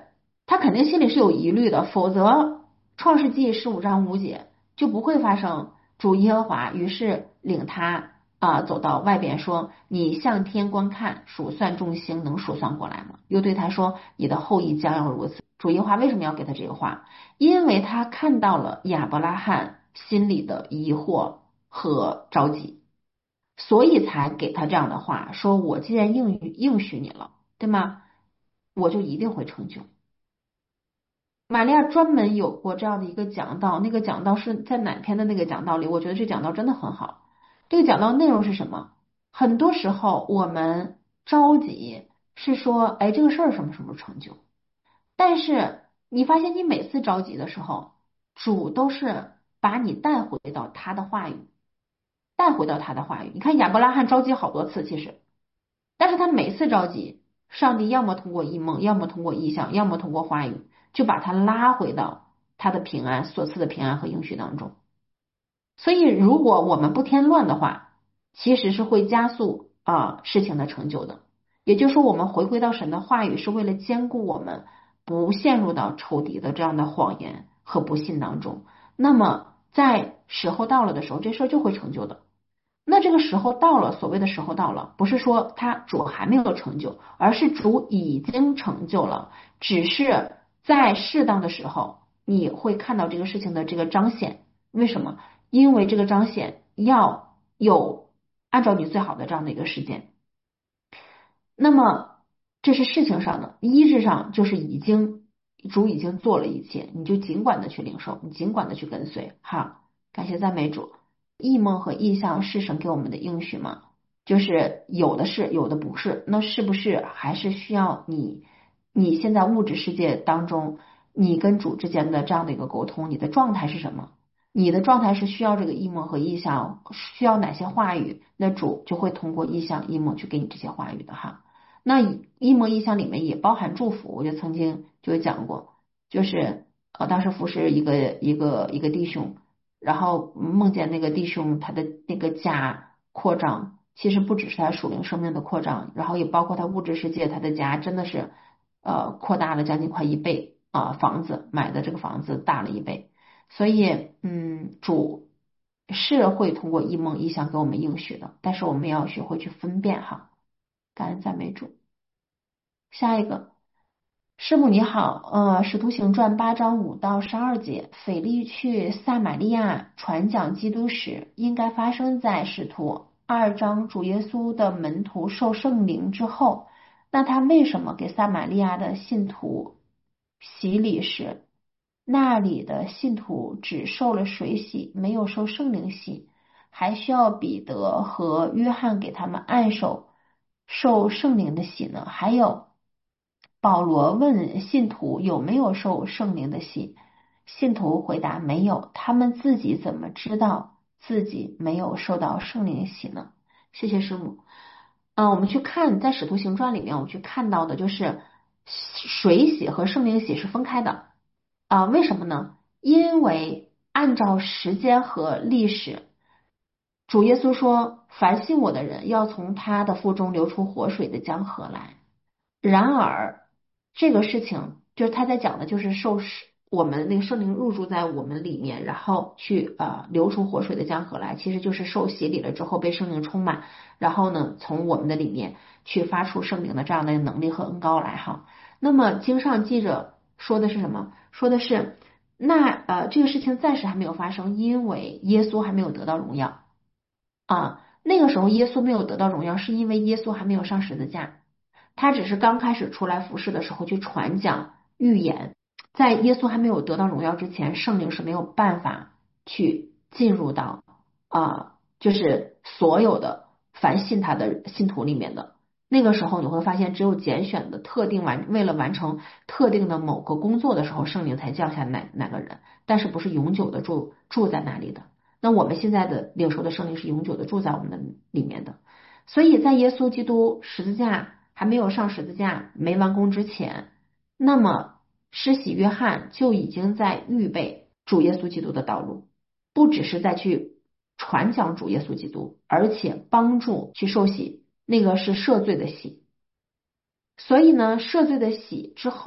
他肯定心里是有疑虑的，否则创世纪15章5节就不会发生主耶和华于是领他走到外边说，你向天观看，数算众星，能数算过来吗？又对他说，你的后裔将要如此。主耶和华为什么要给他这个话？因为他看到了亚伯拉罕心里的疑惑和着急，所以才给他这样的话，说我既然应许你了，对吗？我就一定会成就。玛利亚专门有过这样的一个讲道，那个讲道是在哪篇的那个讲道里？我觉得这讲道真的很好。这个讲道内容是什么？很多时候我们着急是说，哎，这个事儿什么什么成就，但是你发现你每次着急的时候，主都是把你带回到他的话语，带回到他的话语。你看亚伯拉罕着急好多次，其实，但是他每次着急，上帝要么通过异梦，要么通过异象，要么通过话语，就把他拉回到他的平安所赐的平安和应许当中。所以，如果我们不添乱的话，其实是会加速事情的成就的。也就是说，我们回归到神的话语，是为了兼顾我们不陷入到仇敌的这样的谎言和不信当中。那么，在时候到了的时候，这事儿就会成就的。那这个时候到了，所谓的时候到了，不是说他主还没有成就，而是主已经成就了，只是在适当的时候，你会看到这个事情的这个彰显。为什么？因为这个彰显要有按照你最好的这样的一个时间。那么这是事情上的，医治上就是主已经做了一切，你就尽管的去领受，你尽管的去跟随哈。感谢赞美主。异梦和异象是神给我们的应许吗？就是有的是，有的不是。那是不是还是需要你现在物质世界当中，你跟主之间的这样的一个沟通，你的状态是什么？你的状态是需要这个异梦和异象，需要哪些话语？那主就会通过异象、异梦去给你这些话语的哈。那异梦异象里面也包含祝福，我就曾经就讲过，就是当时服侍一个弟兄，然后梦见那个弟兄他的那个家扩张，其实不只是他属灵生命的扩张，然后也包括他物质世界，他的家真的是扩大了将近快1倍房子买的这个房子大了1倍，所以主是会通过异梦异象给我们应许的，但是我们要学会去分辨哈。感恩赞美主。下一个，师母你好，使徒行传8章5到12节，腓力去撒玛利亚传讲基督时，应该发生在使徒2章主耶稣的门徒受圣灵之后。那他为什么给撒玛利亚的信徒洗礼时，那里的信徒只受了水洗，没有受圣灵洗，还需要彼得和约翰给他们按手受圣灵的洗呢？还有，保罗问信徒有没有受圣灵的洗，信徒回答没有，他们自己怎么知道自己没有受到圣灵洗呢？谢谢师母。我们去看在使徒行传里面，我们去看到的就是水洗和圣灵洗是分开的为什么呢？因为按照时间和历史，主耶稣说，凡信我的人要从他的腹中流出活水的江河来。然而，这个事情就是他在讲的，就是我们那个圣灵入住在我们里面，然后去流出活水的江河来，其实就是受洗礼了之后被圣灵充满，然后呢从我们的里面去发出圣灵的这样的能力和恩膏来哈。那么经上记着说的是什么？说的是这个事情暂时还没有发生，因为耶稣还没有得到荣耀那个时候耶稣没有得到荣耀，是因为耶稣还没有上十字架。他只是刚开始出来服侍的时候去传讲预言，在耶稣还没有得到荣耀之前，圣灵是没有办法去进入到就是所有的凡信他的信徒里面的。那个时候你会发现，只有拣选的为了完成特定的某个工作的时候，圣灵才降下哪个人，但是不是永久的住在那里的。那我们现在的领受的圣灵是永久的住在我们的里面的。所以在耶稣基督十字架还没有上十字架没完工之前，那么施洗约翰就已经在预备主耶稣基督的道路，不只是在去传讲主耶稣基督，而且帮助去受洗，那个是赦罪的洗。所以呢，赦罪的洗之后，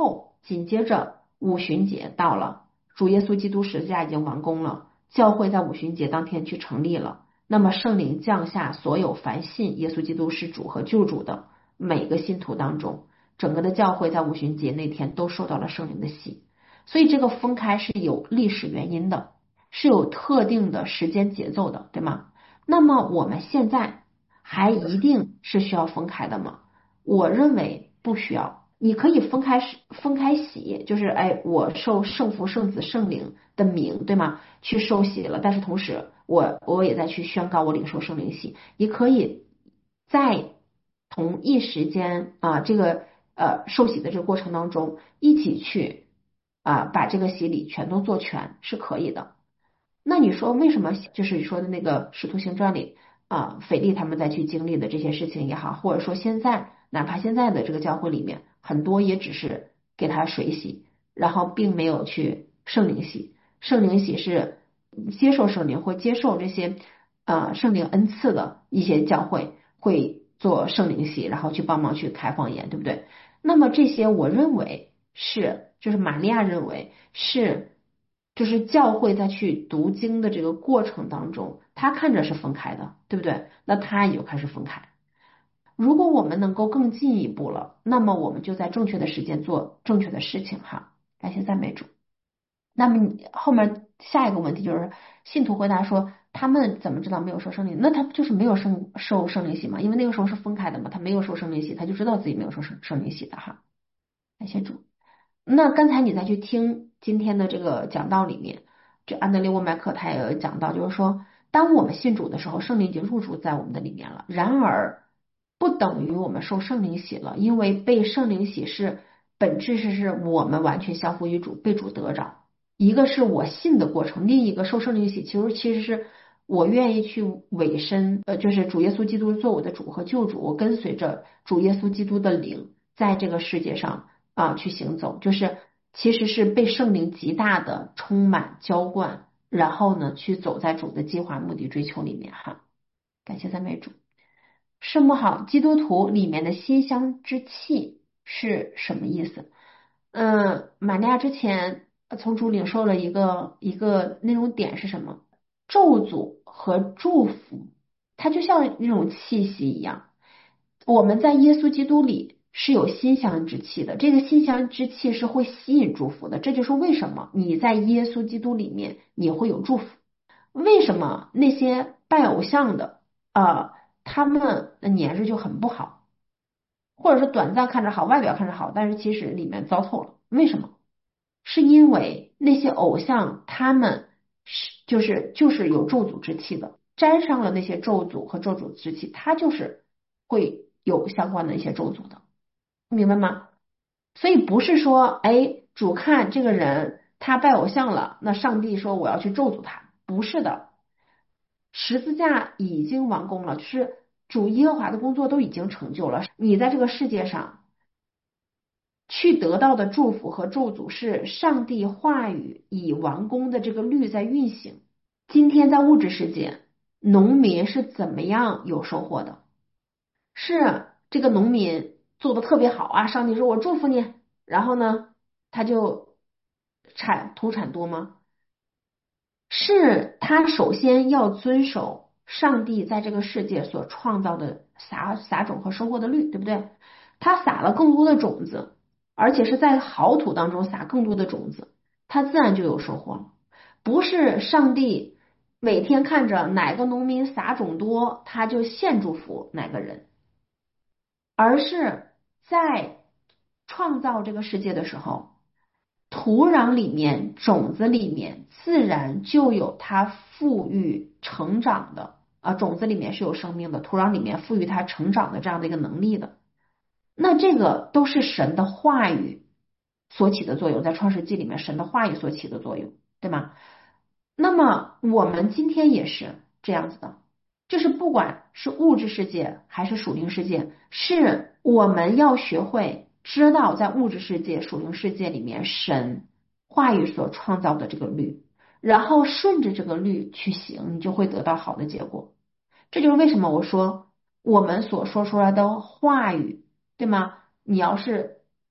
紧接着五旬节到了，主耶稣基督十字架已经完工了，教会在五旬节当天去成立了。那么圣灵降下所有凡信耶稣基督是主和救主的每个信徒当中，整个的教会在五旬节那天都受到了圣灵的洗。所以这个分开是有历史原因的，是有特定的时间节奏的，对吗？那么我们现在还一定是需要分开的吗？我认为不需要。你可以分开洗，就是我受圣父、圣子、圣灵的名，对吗？去受洗了，但是同时我也在去宣告我领受圣灵洗。你可以在同一时间这个受洗的这个过程当中，一起去把这个洗礼全都做全是可以的。那你说为什么就是你说的那个使徒行传里腓力他们再去经历的这些事情也好，或者说现在哪怕现在的这个教会里面很多也只是给他水洗，然后并没有去圣灵洗。圣灵洗是接受圣灵或接受这些圣灵恩赐的一些教会会做圣灵洗，然后去帮忙去开方言，对不对？那么这些我认为就是玛利亚认为就是教会在去读经的这个过程当中，他看着是分开的，对不对？那他也就开始分开。如果我们能够更进一步了，那么我们就在正确的时间做正确的事情哈。感谢赞美主。那么你后面下一个问题就是，信徒回答说，他们怎么知道没有受圣灵？那他不就是没有受圣灵洗吗？因为那个时候是分开的嘛，他没有受圣灵洗，他就知道自己没有受圣灵洗的哈。感谢主。那刚才你再去听今天的这个讲道里面，这安德烈沃麦克他也有讲到，就是说，当我们信主的时候，圣灵已经入住在我们的里面了。然而，不等于我们受圣灵洗了，因为被圣灵洗是本质是我们完全相互于主，被主得着。一个是我信的过程，另一个受圣灵洗，其实是我愿意去委身，就是主耶稣基督做我的主和救主，我跟随着主耶稣基督的灵，在这个世界上去行走，就是其实是被圣灵极大的充满浇灌，然后呢去走在主的计划、目的、追求里面哈。感谢赞美主。圣母好，基督徒里面的馨香之气是什么意思？玛利亚之前从主领受了一个那种点是什么？咒诅和祝福，它就像那种气息一样。我们在耶稣基督里是有馨香之气的，这个馨香之气是会吸引祝福的。这就是为什么你在耶稣基督里面你会有祝福。为什么那些拜偶像的他们的年日就很不好，或者是短暂看着好，外表看着好，但是其实里面糟透了？为什么？是因为那些偶像他们就是有咒诅之气的，沾上了那些咒诅和咒诅之气，它就是会有相关的一些咒诅的，明白吗？所以不是说，主看这个人他拜偶像了，那上帝说我要去咒诅他，不是的。十字架已经完工了，就是主耶和华的工作都已经成就了。你在这个世界上去得到的祝福和咒诅是上帝话语已完工的这个律在运行。今天在物质世界，农民是怎么样有收获的？是这个农民做的特别好啊，上帝说我祝福你，然后呢，他就土产多吗？是他首先要遵守上帝在这个世界所创造的撒种和收获的律，对不对？他撒了更多的种子，而且是在好土当中撒更多的种子，他自然就有收获了。不是上帝每天看着哪个农民撒种多，他就献祝福哪个人，而是在创造这个世界的时候。土壤里面、种子里面自然就有它富裕成长的种子里面是有生命的，土壤里面赋予它成长的这样的一个能力的。那这个都是神的话语所起的作用，在创世纪里面神的话语所起的作用，对吗？那么我们今天也是这样子的，就是不管是物质世界还是属灵世界，是我们要学会知道在物质世界、属灵世界里面神话语所创造的这个律，然后顺着这个律去行，你就会得到好的结果。这就是为什么我说我们所说出来的话语，对吗？你要是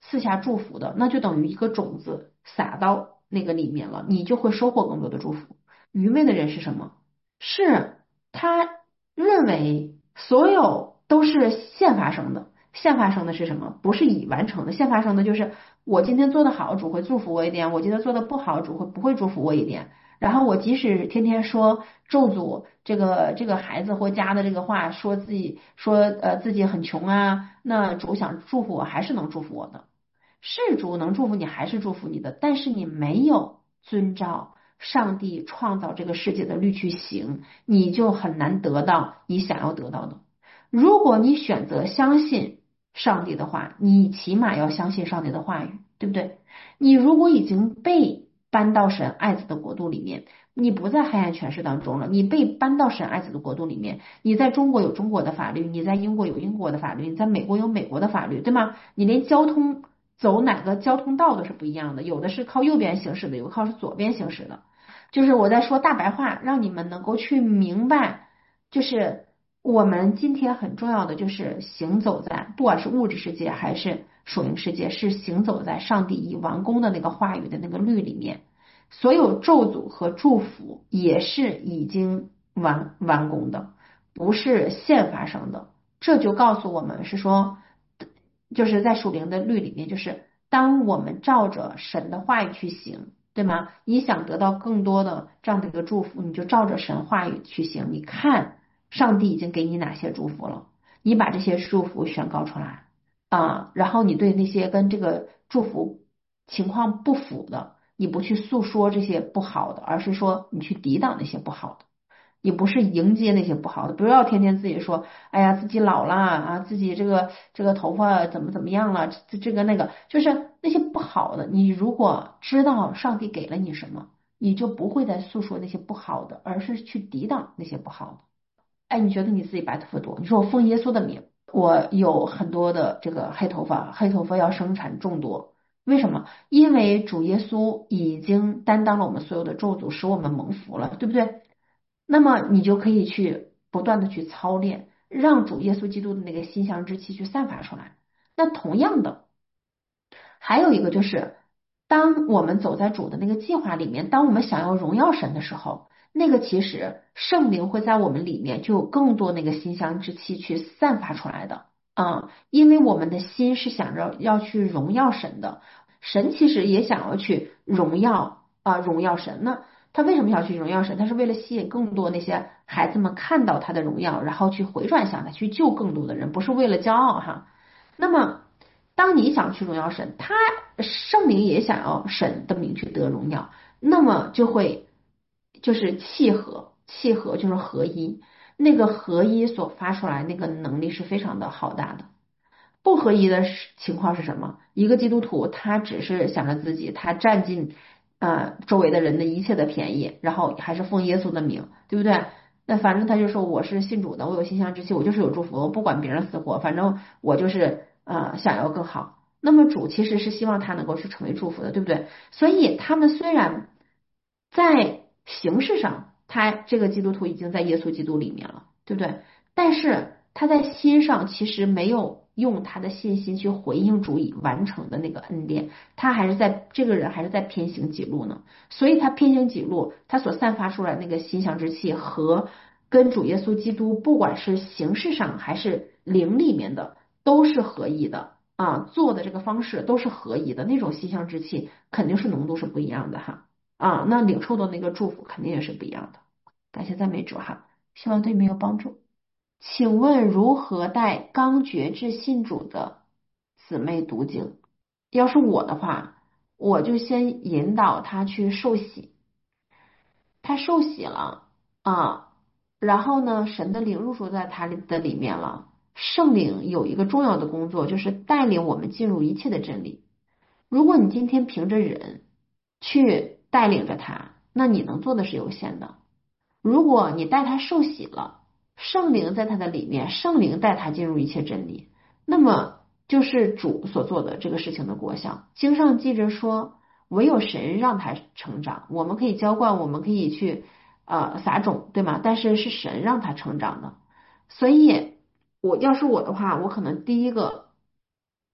赐下祝福的，那就等于一个种子撒到那个里面了，你就会收获更多的祝福。愚昧的人是什么？是他认为所有都是现发生的。现发生的是什么？不是已完成的。现发生的就是我今天做的好，主会祝福我一点；我今天做的不好，主会不会祝福我一点。然后我即使天天说咒诅这个孩子或家的这个话，说自己很穷啊，那主想祝福我还是能祝福我的。是主能祝福你，还是祝福你的，但是你没有遵照上帝创造这个世界的律去行，你就很难得到你想要得到的。如果你选择相信上帝的话，你起码要相信上帝的话语，对不对？你如果已经被搬到神爱子的国度里面，你不在黑暗权势当中了，你被搬到神爱子的国度里面，你在中国有中国的法律，你在英国有英国的法律，你在美国有美国的法律，对吗？你连交通走哪个交通道都是不一样的，有的是靠右边行驶的，有的靠是左边行驶的。就是我在说大白话，让你们能够去明白，就是我们今天很重要的就是行走在，不管是物质世界还是属灵世界，是行走在上帝已完工的那个话语的那个律里面。所有咒诅和祝福也是已经完工的，不是现发生的。这就告诉我们是说，就是在属灵的律里面，就是当我们照着神的话语去行，对吗？你想得到更多的这样的一个祝福，你就照着神话语去行。你看，上帝已经给你哪些祝福了，你把这些祝福宣告出来啊，然后你对那些跟这个祝福情况不符的，你不去诉说这些不好的，而是说你去抵挡那些不好的。你不是迎接那些不好的，不要天天自己说，哎呀，自己老了啊，自己这个头发怎么样了，这个那个，就是那些不好的。你如果知道上帝给了你什么，你就不会再诉说那些不好的，而是去抵挡那些不好的。哎，你觉得你自己白头发多？你说我奉耶稣的名，我有很多的这个黑头发，黑头发要生产众多。为什么？因为主耶稣已经担当了我们所有的咒诅，使我们蒙福了，对不对？那么你就可以去不断的去操练，让主耶稣基督的那个馨香之气去散发出来。那同样的，还有一个就是，当我们走在主的那个计划里面，当我们想要荣耀神的时候，那个其实圣灵会在我们里面就有更多那个馨香之气去散发出来的啊，因为我们的心是想着要去荣耀神的，神其实也想要去荣耀神。那他为什么要去荣耀神？他是为了吸引更多那些孩子们看到他的荣耀，然后去回转向他，去救更多的人，不是为了骄傲哈。那么，当你想去荣耀神，他圣灵也想要神的名去得荣耀，那么就会就是契合就是合一，那个合一所发出来那个能力是非常的浩大的。不合一的情况是什么？一个基督徒他只是想着自己，他占尽周围的人的一切的便宜，然后还是奉耶稣的名，对不对？那反正他就说我是信主的，我有馨香之气，我就是有祝福，我不管别人死活，反正我就是想要更好。那么主其实是希望他能够去成为祝福的，对不对？所以他们虽然在形式上，他这个基督徒已经在耶稣基督里面了，对不对？但是他在心上其实没有用他的信心去回应主已完成的那个恩典，他还是在这个人还是在偏行己路呢。所以他偏行己路，他所散发出来那个馨香之气和跟主耶稣基督不管是形式上还是灵里面的都是合一的啊，做的这个方式都是合一的，那种馨香之气肯定是浓度是不一样的哈啊，那领受的那个祝福肯定也是不一样的。感谢赞美主哈，希望对你们有帮助。请问如何带刚觉志信主的姊妹读经？要是我的话，我就先引导他去受洗。他受洗了啊，然后呢，神的灵入住在他的里面了。圣灵有一个重要的工作，就是带领我们进入一切的真理。如果你今天凭着人去带领着他，那你能做的是有限的。如果你带他受洗了，圣灵在他的里面，圣灵带他进入一切真理，那么就是主所做的这个事情的果效。经上记着说，唯有神让他成长，我们可以浇灌，我们可以去撒种，对吗？但是是神让他成长的。所以我要是我的话，我可能第一个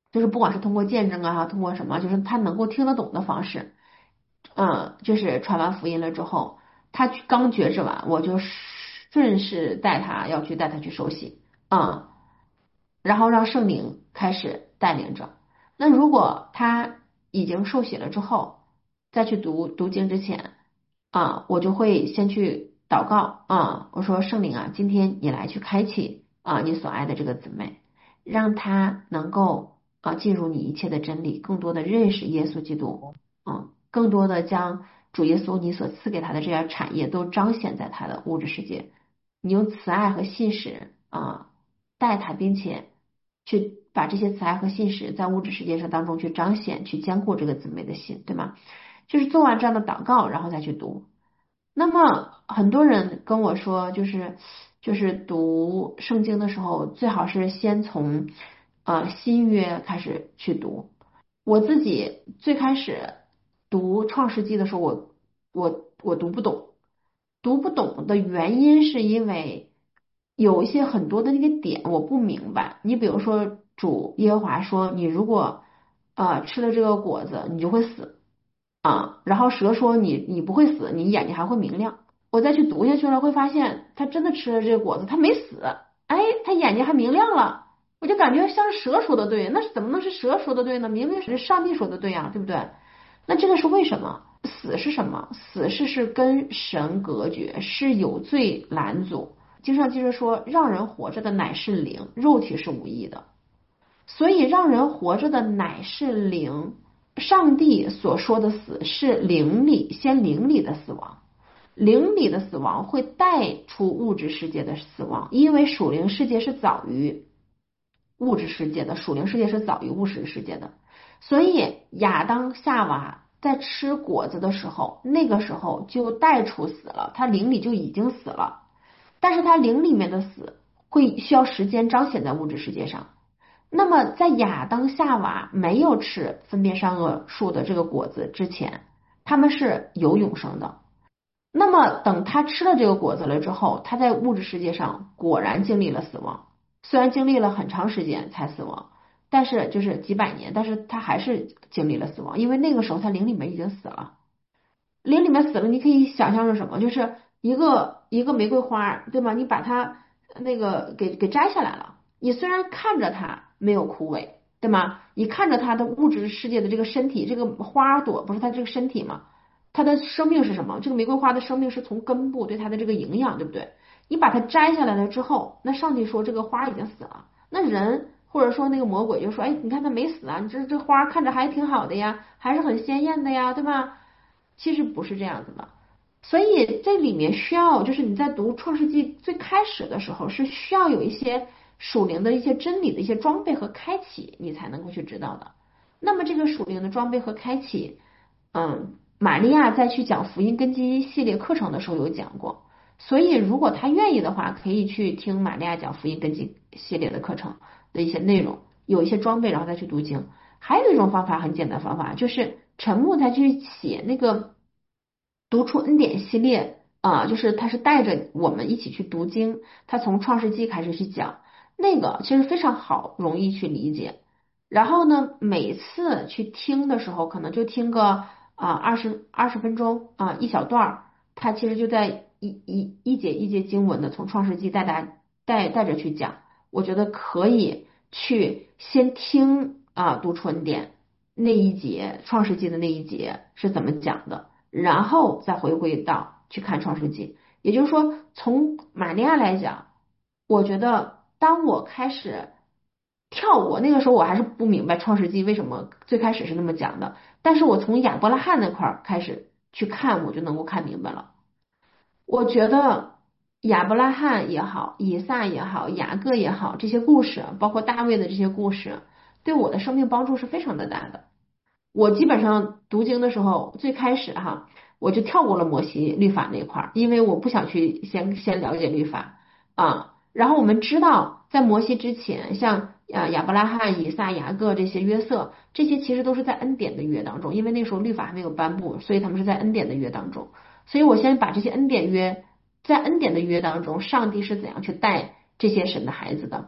就是不管是通过见证啊，通过什么，就是他能够听得懂的方式，就是传完福音了之后，他刚觉知完，我就顺势带他去受洗，然后让圣灵开始带领着。那如果他已经受洗了之后，再去读经之前，我就会先去祷告，我说圣灵啊，今天你来去开启你所爱的这个姊妹，让她能够进入你一切的真理，更多的认识耶稣基督，更多的将主耶稣你所赐给他的这些产业都彰显在他的物质世界。你用慈爱和信实待他，并且去把这些慈爱和信实在物质世界上当中去彰显，去坚固这个姊妹的心，对吗？就是做完这样的祷告，然后再去读。那么很多人跟我说，就是读圣经的时候，最好是先从新约开始去读。我自己最开始读创世纪的时候，我读不懂，读不懂的原因是因为有一些很多的那个点我不明白。你比如说主耶和华说，你如果吃了这个果子，你就会死。然后蛇说你不会死，你眼睛还会明亮。我再去读下去了，会发现他真的吃了这个果子，他没死，哎，他眼睛还明亮了。我就感觉像是蛇说的对，那怎么能是蛇说的对呢？明明是上帝说的对呀，对不对？那这个是为什么？死是什么？死是跟神隔绝，是有罪拦阻。经上记着说，让人活着的乃是灵，肉体是无益的。所以让人活着的乃是灵。上帝所说的死是灵里的死亡，灵里的死亡会带出物质世界的死亡，因为属灵世界是早于物质世界的，属灵世界是早于物质世界的。所以亚当夏娃在吃果子的时候，那个时候就带出死了，他灵里就已经死了，但是他灵里面的死会需要时间彰显在物质世界上。那么在亚当夏娃没有吃分辨善恶树的这个果子之前，他们是有永生的。那么等他吃了这个果子了之后，他在物质世界上果然经历了死亡，虽然经历了很长时间才死亡，但是就是几百年，但是他还是经历了死亡，因为那个时候他灵里面已经死了。灵里面死了，你可以想象是什么？就是一个玫瑰花，对吗？你把它那个给摘下来了，你虽然看着它没有枯萎，对吗？你看着它的物质世界的这个身体，这个花朵不是它这个身体吗？它的生命是什么？这个玫瑰花的生命是从根部对它的这个营养，对不对？你把它摘下来了之后，那上帝说这个花已经死了，那人或者说那个魔鬼就说，哎，你看它没死啊，你这花看着还挺好的呀，还是很鲜艳的呀，对吧？其实不是这样子的，所以这里面需要就是你在读创世纪最开始的时候是需要有一些属灵的一些真理的一些装备和开启，你才能够去知道的。那么这个属灵的装备和开启，玛利亚在去讲福音根基系列课程的时候有讲过，所以如果她愿意的话，可以去听玛利亚讲福音根基系列的课程的一些内容，有一些装备，然后再去读经。还有一种方法很简单方法，就是陈木他去写那个读出恩典系列就是他是带着我们一起去读经，他从创世纪开始去讲，那个其实非常好，容易去理解。然后呢，每次去听的时候，可能就听个二十分钟一小段儿，他其实就在一节经文的从创世纪带着去讲，我觉得可以去先听读春典那一节创世纪的那一节是怎么讲的，然后再回归到去看创世纪。也就是说，从玛利亚来讲，我觉得当我开始跳过那个时候，我还是不明白创世纪为什么最开始是那么讲的，但是我从亚伯拉罕那块儿开始去看，我就能够看明白了。我觉得亚伯拉罕也好，以撒也好，雅各也好，这些故事，包括大卫的这些故事，对我的生命帮助是非常的大的。我基本上读经的时候，最开始我就跳过了摩西律法那块儿，因为我不想去先了解律法然后我们知道，在摩西之前，像亚伯拉罕、以撒、雅各这些约瑟，这些其实都是在恩典的约当中，因为那时候律法还没有颁布，所以他们是在恩典的约当中。所以我先把这些恩典的约当中，上帝是怎样去带这些神的孩子的，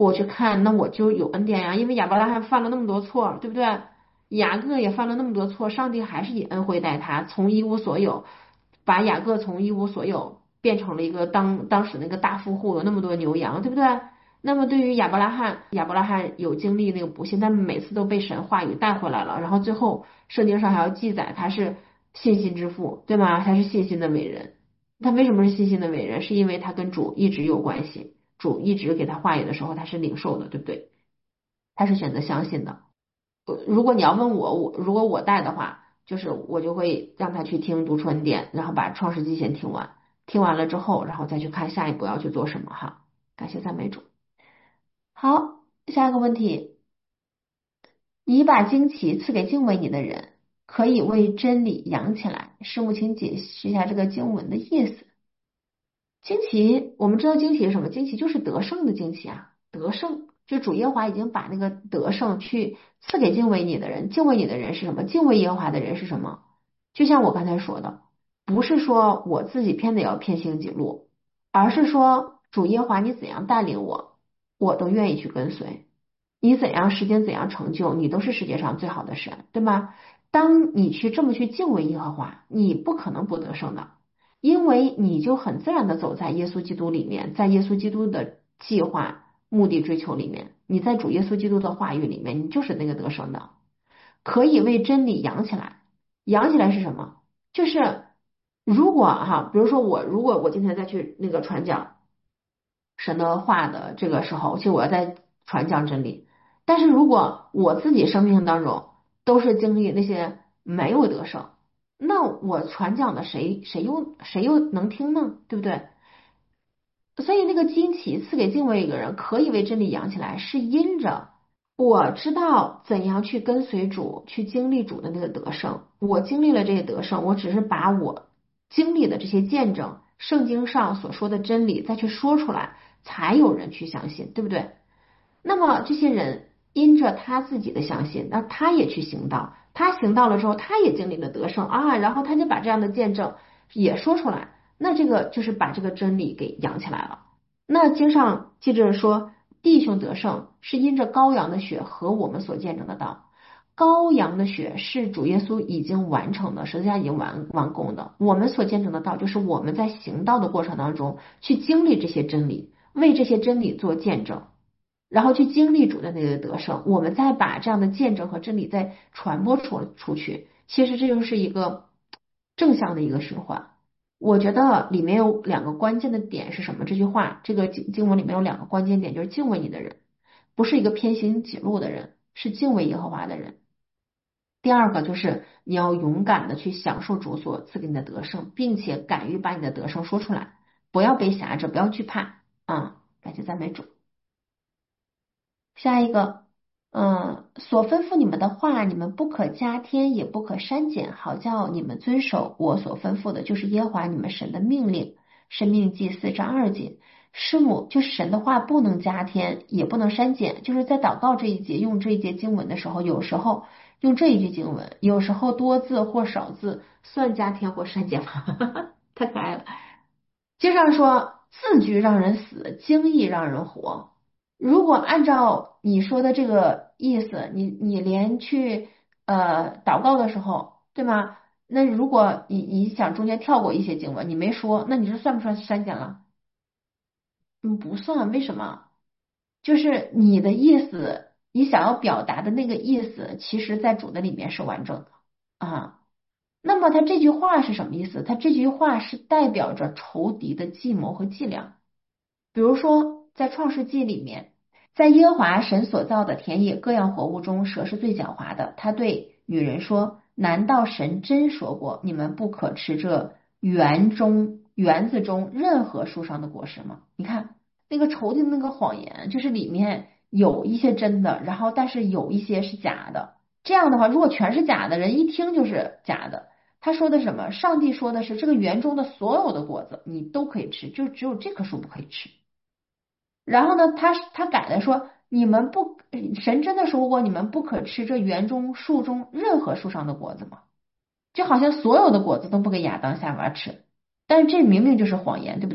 我去看，那我就有恩典呀，因为亚伯拉罕犯了那么多错，对不对？雅各也犯了那么多错，上帝还是以恩惠待他，从一无所有，把雅各从一无所有变成了一个当时那个大富户，有那么多牛羊，对不对？那么对于亚伯拉罕，亚伯拉罕有经历那个不幸，但每次都被神话语带回来了，然后最后圣经上还要记载他是信心之父，对吗？他是信心的伟人。他为什么是信心的伟人？是因为他跟主一直有关系，主一直给他话语的时候，他是领受的，对不对？他是选择相信的。如果你要问我如果我带的话，就是我就会让他去听读春典，然后把创世纪先听完，听完了之后，然后再去看下一步要去做什么哈。感谢赞美主。好，下一个问题，你把惊奇赐给敬畏你的人，可以为真理养起来。师母，请解释一下这个经文的意思。惊奇，我们知道惊奇是什么？惊奇就是得胜的惊奇啊，得胜就主耶和华已经把那个得胜去赐给敬畏你的人。敬畏你的人是什么？敬畏耶和华的人是什么？就像我刚才说的，不是说我自己偏得要偏行己路，而是说主耶和华你怎样带领我，我都愿意去跟随。你怎样实践怎样成就，你都是世界上最好的神，对吗？当你去这么去敬畏耶和华，你不可能不得胜的。因为你就很自然的走在耶稣基督里面，在耶稣基督的计划、目的、追求里面，你在主耶稣基督的话语里面，你就是那个得胜的，可以为真理养起来。养起来是什么？就是如果哈，比如说如果我今天再去那个传讲神的话的这个时候，其实我要在传讲真理，但是如果我自己生命当中都是经历那些没有得胜。那我传讲的谁又能听呢？对不对？所以那个惊奇赐给敬畏一个人，可以为真理养起来，是因着我知道怎样去跟随主，去经历主的那个得胜。我经历了这些得胜，我只是把我经历的这些见证，圣经上所说的真理再去说出来，才有人去相信，对不对？那么这些人因着他自己的相信，那他也去行道，他行道了之后，他也经历了得胜啊，然后他就把这样的见证也说出来，那这个就是把这个真理给养起来了。那经上记着说，弟兄得胜是因着羔羊的血和我们所见证的道。羔羊的血是主耶稣已经完成的，十字架已经完工的。我们所见证的道，就是我们在行道的过程当中去经历这些真理，为这些真理做见证。然后去经历主的那个得胜，我们再把这样的见证和真理再传播出去，其实这就是一个正向的一个循环。我觉得里面有两个关键的点是什么？这句话，这个经文里面有两个关键点，就是敬畏你的人，不是一个偏行己路的人，是敬畏耶和华的人。第二个就是你要勇敢的去享受主所赐给你的得胜，并且敢于把你的得胜说出来，不要被辖制，不要惧怕啊！感谢赞美主。下一个，所吩咐你们的话，你们不可加添，也不可删减，好叫你们遵守我所吩咐的，就是耶和华你们神的命令。申命记4章2节，师母就是神的话不能加添，也不能删减，就是在祷告这一节用这一节经文的时候，有时候用这一句经文，有时候多字或少字算加添或删减吗？太可爱了。经上说，字句让人死，经意让人活。如果按照你说的这个意思，你连去祷告的时候，对吗？那如果你想中间跳过一些经文，你没说，那你这算不算删减了？不算，为什么？就是你的意思，你想要表达的那个意思，其实在主的里面是完整的啊。那么他这句话是什么意思？他这句话是代表着仇敌的计谋和伎俩。比如说，在创世纪里面，在耶和华神所造的田野各样活物中，蛇是最狡猾的。他对女人说：难道神真说过，你们不可吃这园子中任何树上的果实吗？你看那个仇敌的那个谎言，就是里面有一些真的，然后但是有一些是假的。这样的话，如果全是假的，人一听就是假的。他说的什么？上帝说的是这个园中的所有的果子你都可以吃，就只有这棵树不可以吃。然后呢，他改的说，你们不，神真的说过，你们不可吃这园中树中任何树上的果子吗？就好像所有的果子都不给亚当夏娃吃，但是这明明就是谎言，对不对？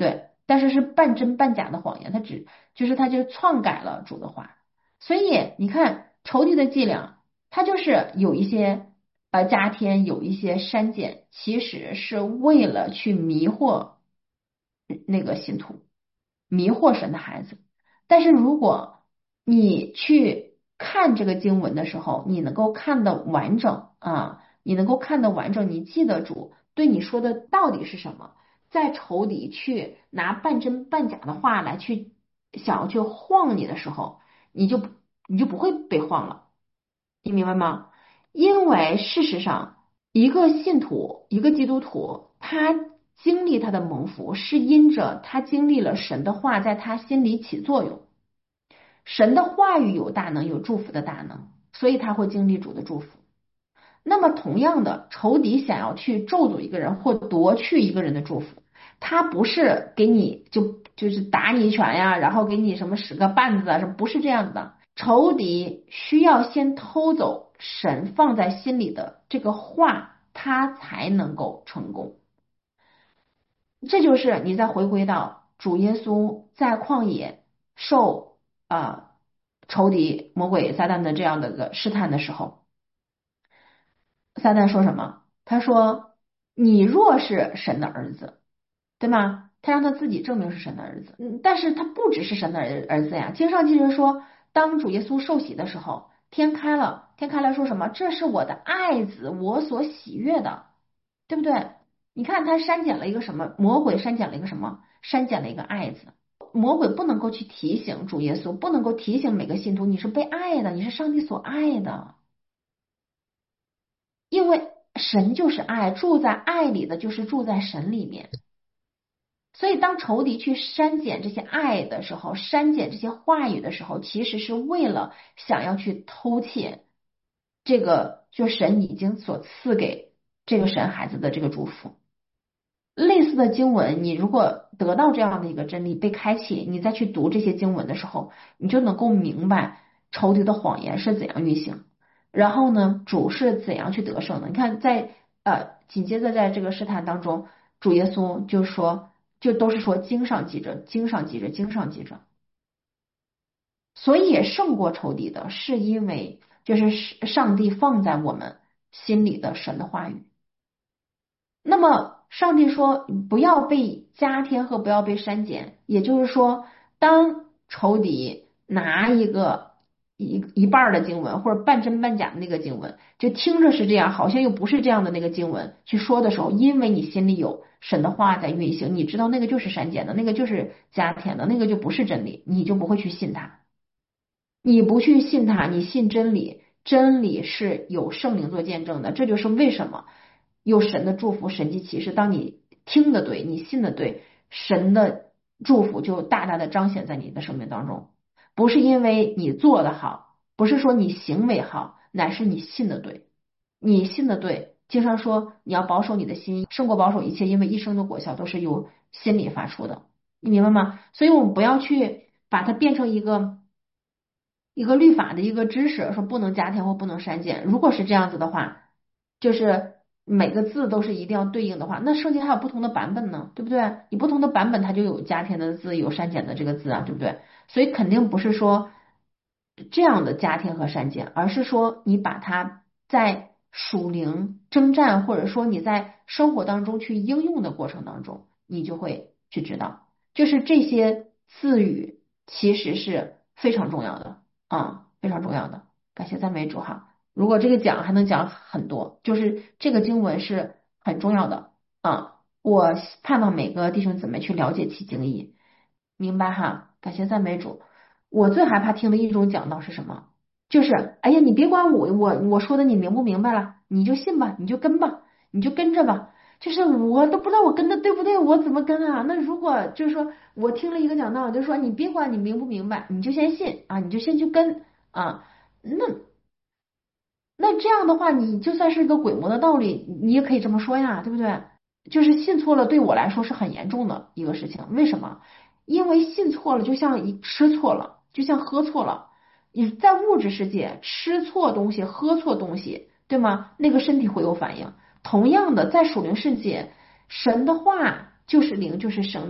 但是是半真半假的谎言，他就篡改了主的话。所以你看仇敌的伎俩，他就是有一些加添，有一些删减，其实是为了去迷惑那个信徒，迷惑神的孩子。但是如果你去看这个经文的时候，你能够看得完整啊，你能够看得完整，你记得住对你说的到底是什么，在仇敌去拿半真半假的话来去想要去晃你的时候，你就不会被晃了，你明白吗？因为事实上，一个信徒，一个基督徒，他经历他的蒙福，是因着他经历了神的话在他心里起作用。神的话语有大能，有祝福的大能，所以他会经历主的祝福。那么同样的，仇敌想要去咒诅一个人或夺去一个人的祝福，他不是给你就是打你一拳呀，然后给你什么使个绊子啊，不是这样的。仇敌需要先偷走神放在心里的这个话，他才能够成功。这就是你再回归到主耶稣在旷野受仇敌魔鬼撒旦的这样的个试探的时候，撒旦说什么？他说：“你若是神的儿子，对吗？”他让他自己证明是神的儿子。但是他不只是神的儿子呀。经上记着说，当主耶稣受洗的时候，天开了，天开了说什么？这是我的爱子，我所喜悦的，对不对？你看他删减了一个什么？魔鬼删减了一个什么？删减了一个爱字。魔鬼不能够去提醒主耶稣，不能够提醒每个信徒你是被爱的，你是上帝所爱的。因为神就是爱，住在爱里的就是住在神里面。所以当仇敌去删减这些爱的时候，删减这些话语的时候，其实是为了想要去偷窃这个就神已经所赐给这个神孩子的这个祝福。类似的经文，你如果得到这样的一个真理被开启，你再去读这些经文的时候，你就能够明白仇敌的谎言是怎样运行，然后呢，主是怎样去得胜的。你看在紧接着在这个试探当中，主耶稣就说，就都是说经上记着，经上记着，经上记着，所以也胜过仇敌的，是因为就是上帝放在我们心里的神的话语。那么上帝说不要被加添和不要被删减，也就是说，当仇敌拿一半的经文或者半真半假的那个经文，就听着是这样，好像又不是这样的那个经文去说的时候，因为你心里有神的话在运行，你知道那个就是删减的，那个就是加添的，那个就不是真理，你就不会去信它。你不去信他，你信真理，真理是有圣灵做见证的，这就是为什么有神的祝福、神迹奇事。当你听的对，你信的对，神的祝福就大大的彰显在你的生命当中。不是因为你做的好，不是说你行为好，乃是你信的对，你信的对。经常说你要保守你的心，胜过保守一切，因为一生的果效都是由心里发出的，你明白吗？所以我们不要去把它变成一个律法的一个知识，说不能加添或不能删减。如果是这样子的话，就是每个字都是一定要对应的话，那圣经还有不同的版本呢，对不对？你不同的版本它就有加添的字，有删减的这个字啊，对不对？所以肯定不是说这样的加添和删减，而是说你把它在属灵征战，或者说你在生活当中去应用的过程当中，你就会去知道，就是这些字语其实是非常重要的。非常重要的，感谢赞美主哈。如果这个讲还能讲很多，就是这个经文是很重要的我盼望每个弟兄姊妹去了解其经义，明白哈？感谢赞美主。我最害怕听的一种讲道是什么？就是哎呀，你别管我说的，你明不明白了？你就信吧，你就跟吧，你就跟着吧。就是我都不知道我跟的对不对，我怎么跟啊？那如果就是说我听了一个讲道，就说你别管你明不明白，你就先信啊，你就先去跟啊。那这样的话，你就算是一个鬼魔的道理，你也可以这么说呀，对不对？就是信错了，对我来说是很严重的一个事情。为什么？因为信错了，就像吃错了，就像喝错了。你在物质世界吃错东西、喝错东西，对吗？那个身体会有反应。同样的，在属灵世界，神的话就是灵，就是生命。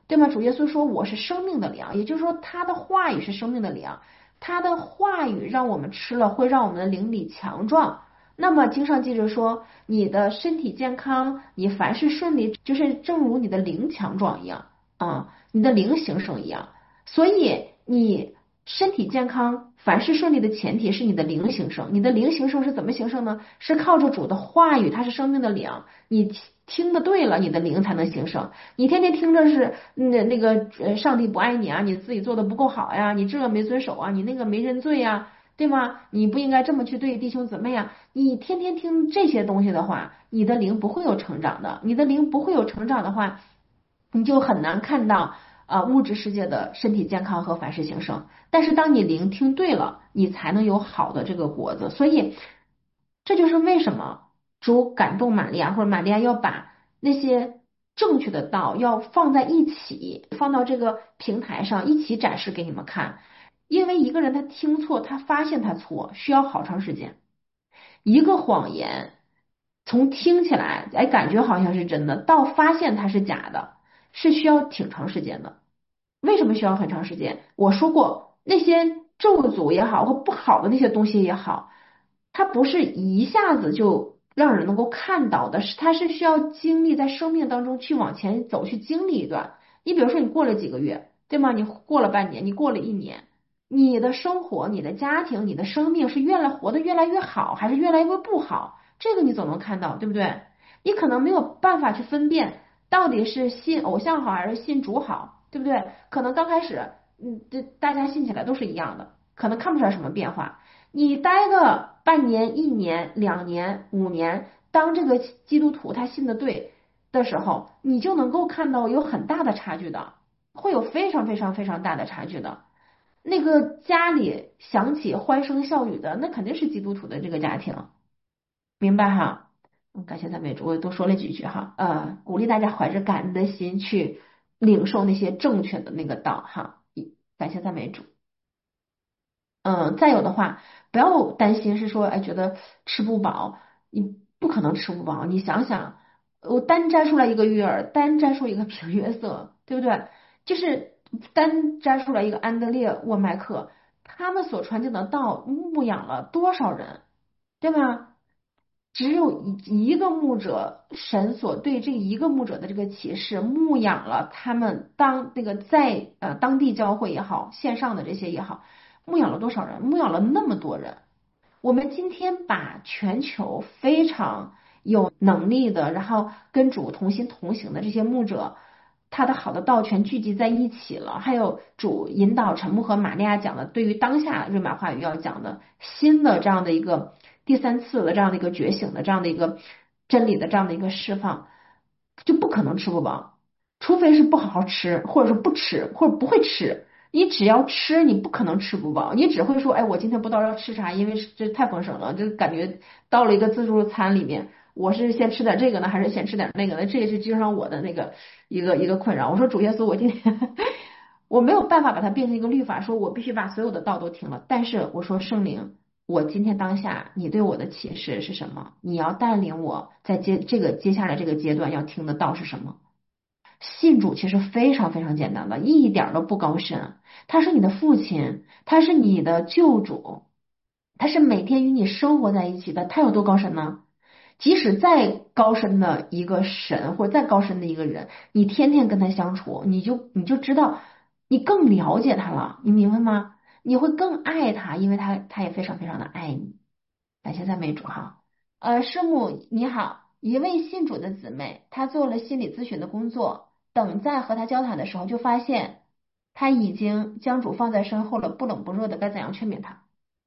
对吗？主耶稣说我是生命的粮，也就是说他的话语是生命的粮，他的话语让我们吃了会让我们的灵里强壮。那么经上记着说，你的身体健康，你凡事顺利，就是正如你的灵强壮一样啊，你的灵兴盛一样。所以你身体健康，凡事顺利的前提是你的灵兴盛。你的灵兴盛是怎么兴盛呢？是靠着主的话语，它是生命的粮。你听的对了，你的灵才能兴盛。你天天听着是上帝不爱你啊，你自己做的不够好呀，你这个没遵守啊，你那个没认罪呀，对吗？你不应该这么去对弟兄姊妹呀。你天天听这些东西的话，你的灵不会有成长的。你的灵不会有成长的话，你就很难看到物质世界的身体健康和凡事兴盛。但是当你灵听对了，你才能有好的这个果子。所以这就是为什么主感动玛利亚，或者玛利亚要把那些正确的道要放在一起，放到这个平台上一起展示给你们看。因为一个人他听错，他发现他错，需要好长时间。一个谎言从听起来，哎，感觉好像是真的，到发现它是假的，是需要挺长时间的。为什么需要很长时间？我说过，那些咒诅也好，或不好的那些东西也好，它不是一下子就让人能够看到的，它是需要经历在生命当中去往前走，去经历一段。你比如说，你过了几个月，对吗？你过了半年，你过了一年，你的生活、你的家庭、你的生命是活得越来越好，还是越来越不好？这个你总能看到，对不对？你可能没有办法去分辨到底是信偶像好还是信主好，对不对？可能刚开始，这大家信起来都是一样的，可能看不出来什么变化。你待个半年、一年、2年、5年，当这个基督徒他信的对的时候，你就能够看到有很大的差距的，会有非常非常非常大的差距的。那个家里响起欢声笑语的，那肯定是基督徒的这个家庭，明白哈？感谢赞美主，我多说了几句哈，鼓励大家怀着感恩的心去领受那些正确的那个道哈，感谢赞美主。再有的话，不要担心是说，哎，觉得吃不饱，你不可能吃不饱。你想想，我单摘出来一个月儿，单摘出一个平约瑟，对不对？就是单摘出来一个安德烈沃麦克，他们所传讲的道牧养了多少人，对吗？只有一个牧者，神所对这一个牧者的这个启示，牧养了他们那个在当地教会也好，线上的这些也好，牧养了多少人？牧养了那么多人。我们今天把全球非常有能力的，然后跟主同心同行的这些牧者，他的好的道全聚集在一起了，还有主引导陈牧和玛利亚讲的，对于当下瑞玛话语要讲的新的这样的一个第三次的这样的一个觉醒的这样的一个真理的这样的一个释放，就不可能吃不饱，除非是不好好吃，或者是不吃，或者不会吃。你只要吃，你不可能吃不饱，你只会说，哎，我今天不知道要吃啥，因为这太丰盛了，就感觉到了一个自助餐里面，我是先吃点这个呢，还是先吃点那个呢？这也是经常我的那个一个困扰。我说主耶稣，我今天我没有办法把它变成一个律法，说我必须把所有的道都听了。但是我说圣灵，我今天当下你对我的启示是什么？你要带领我在接下来这个阶段要听的道是什么？信主其实非常非常简单的，一点都不高深。他是你的父亲，他是你的救主，他是每天与你生活在一起的。他有多高深呢？即使再高深的一个神，或者再高深的一个人，你天天跟他相处，你就知道，你更了解他了，你明白吗？你会更爱他，因为他也非常非常的爱你。感谢赞美主哈。师母你好，一位信主的姊妹，她做了心理咨询的工作，等在和她交谈的时候，就发现她已经将主放在身后了，不冷不热的，该怎样劝勉她？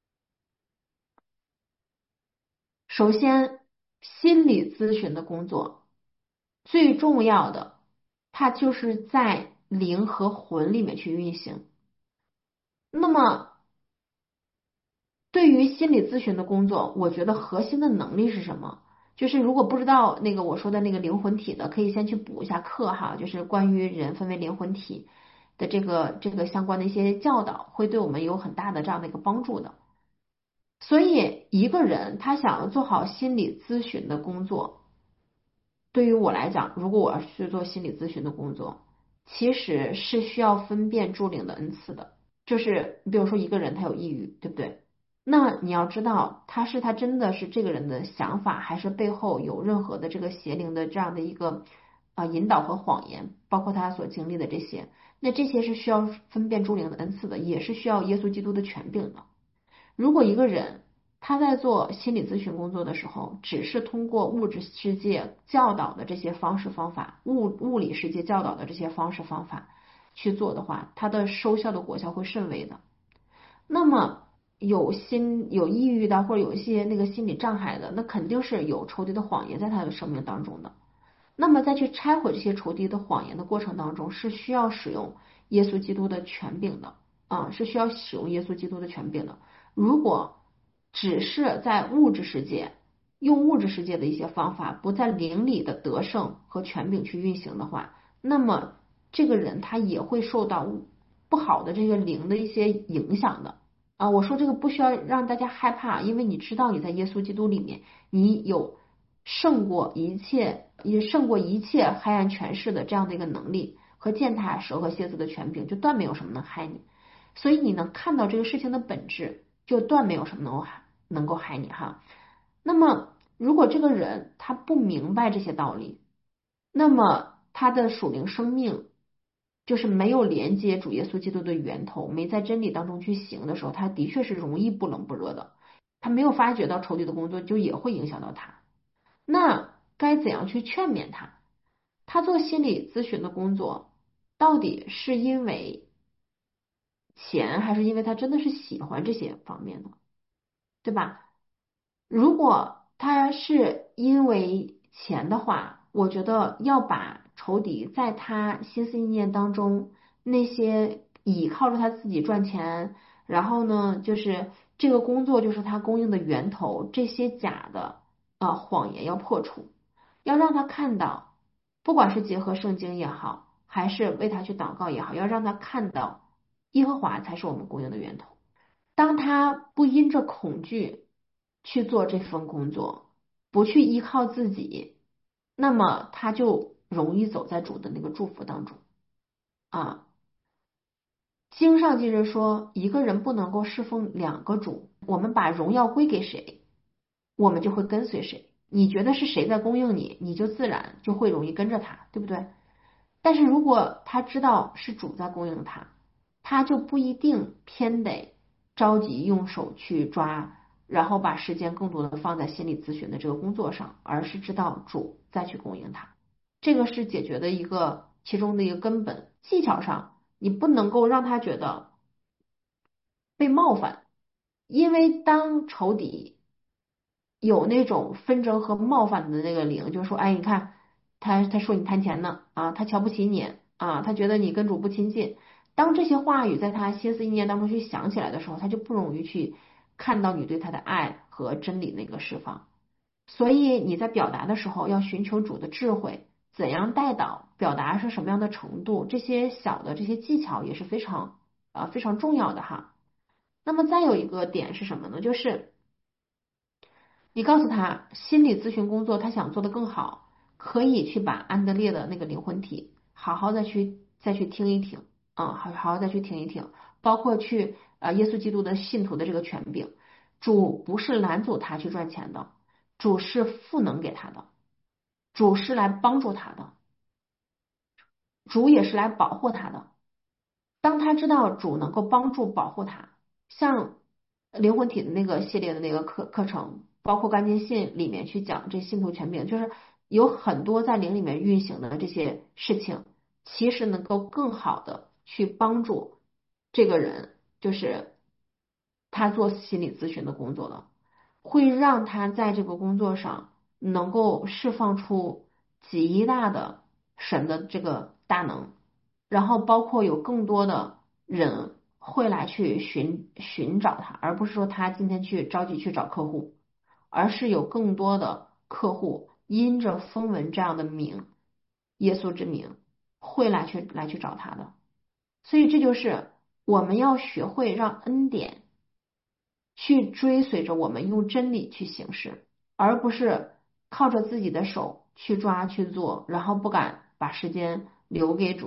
首先，心理咨询的工作最重要的，它就是在灵和魂里面去运行。那么，对于心理咨询的工作，我觉得核心的能力是什么？就是如果不知道那个我说的那个灵魂体的，可以先去补一下课哈，就是关于人分为灵魂体的这个相关的一些教导，会对我们有很大的这样的一个帮助的。所以，一个人他想要做好心理咨询的工作，对于我来讲，如果我要去做心理咨询的工作， 其实是需要分辨助灵的恩赐的。就是你比如说一个人他有抑郁，对不对？那你要知道他真的是这个人的想法，还是背后有任何的这个邪灵的这样的一个引导和谎言，包括他所经历的这些，那这些是需要分辨诸灵的恩赐的，也是需要耶稣基督的权柄的。如果一个人他在做心理咨询工作的时候，只是通过物质世界教导的这些方式方法，物理世界教导的这些方式方法去做的话，它的收效的果效会甚微的。那么有抑郁的或者有一些那个心理障碍的，那肯定是有仇敌的谎言在他的生命当中的。那么在去拆毁这些仇敌的谎言的过程当中，是需要使用耶稣基督的权柄的是需要使用耶稣基督的权柄的。如果只是在物质世界用物质世界的一些方法，不在灵里的得胜和权柄去运行的话，那么这个人他也会受到不好的这个灵的一些影响的我说这个不需要让大家害怕，因为你知道你在耶稣基督里面，你有胜过一切，也胜过一切黑暗权势的这样的一个能力和践踏蛇和蝎子的权柄，就断没有什么能害你。所以你能看到这个事情的本质，就断没有什么能够害你哈。那么如果这个人他不明白这些道理，那么他的属灵生命就是没有连接主耶稣基督的源头，没在真理当中去行的时候，他的确是容易不冷不热的。他没有发觉到仇敌的工作，就也会影响到他。那该怎样去劝勉他？他做心理咨询的工作，到底是因为钱，还是因为他真的是喜欢这些方面的，对吧？如果他是因为钱的话，我觉得要把仇敌在他心思意念当中那些倚靠着他自己赚钱，然后呢，就是这个工作就是他供应的源头，这些假的谎言要破除，要让他看到，不管是结合圣经也好，还是为他去祷告也好，要让他看到耶和华才是我们供应的源头。当他不因着恐惧去做这份工作，不去依靠自己，那么他就容易走在主的那个祝福当中啊。经上记着说，一个人不能够侍奉两个主，我们把荣耀归给谁，我们就会跟随谁。你觉得是谁在供应你，你就自然就会容易跟着他，对不对？但是如果他知道是主在供应他，他就不一定偏得着急用手去抓，然后把时间更多的放在心理咨询的这个工作上，而是知道主再去供应他。这个是解决的一个其中的一个根本。技巧上，你不能够让他觉得被冒犯，因为当仇敌有那种纷争和冒犯的那个灵，就是说，哎，你看他说你贪钱呢他瞧不起你他觉得你跟主不亲近。当这些话语在他心思意念当中去想起来的时候，他就不容易去看到你对他的爱和真理那个释放。所以你在表达的时候要寻求主的智慧，怎样带导，表达是什么样的程度，这些小的这些技巧也是非常重要的哈。那么再有一个点是什么呢？就是你告诉他，心理咨询工作他想做得更好，可以去把安德烈的那个灵魂体好好再去听一听好好再去听一听，包括去耶稣基督的信徒的这个权柄，主不是拦阻他去赚钱的，主是赋能给他的，主是来帮助他的，主也是来保护他的。当他知道主能够帮助保护他，像灵魂体的那个系列的那个课程，包括干净信里面去讲这信徒权柄，就是有很多在灵里面运行的这些事情，其实能够更好的去帮助这个人，就是他做心理咨询的工作了，会让他在这个工作上能够释放出极大的神的这个大能。然后包括有更多的人会来去寻找他，而不是说他今天去着急去找客户，而是有更多的客户因着风闻这样的名，耶稣之名，会来去找他的。所以这就是我们要学会让恩典去追随着我们，用真理去行事，而不是靠着自己的手去抓去做，然后不敢把时间留给主，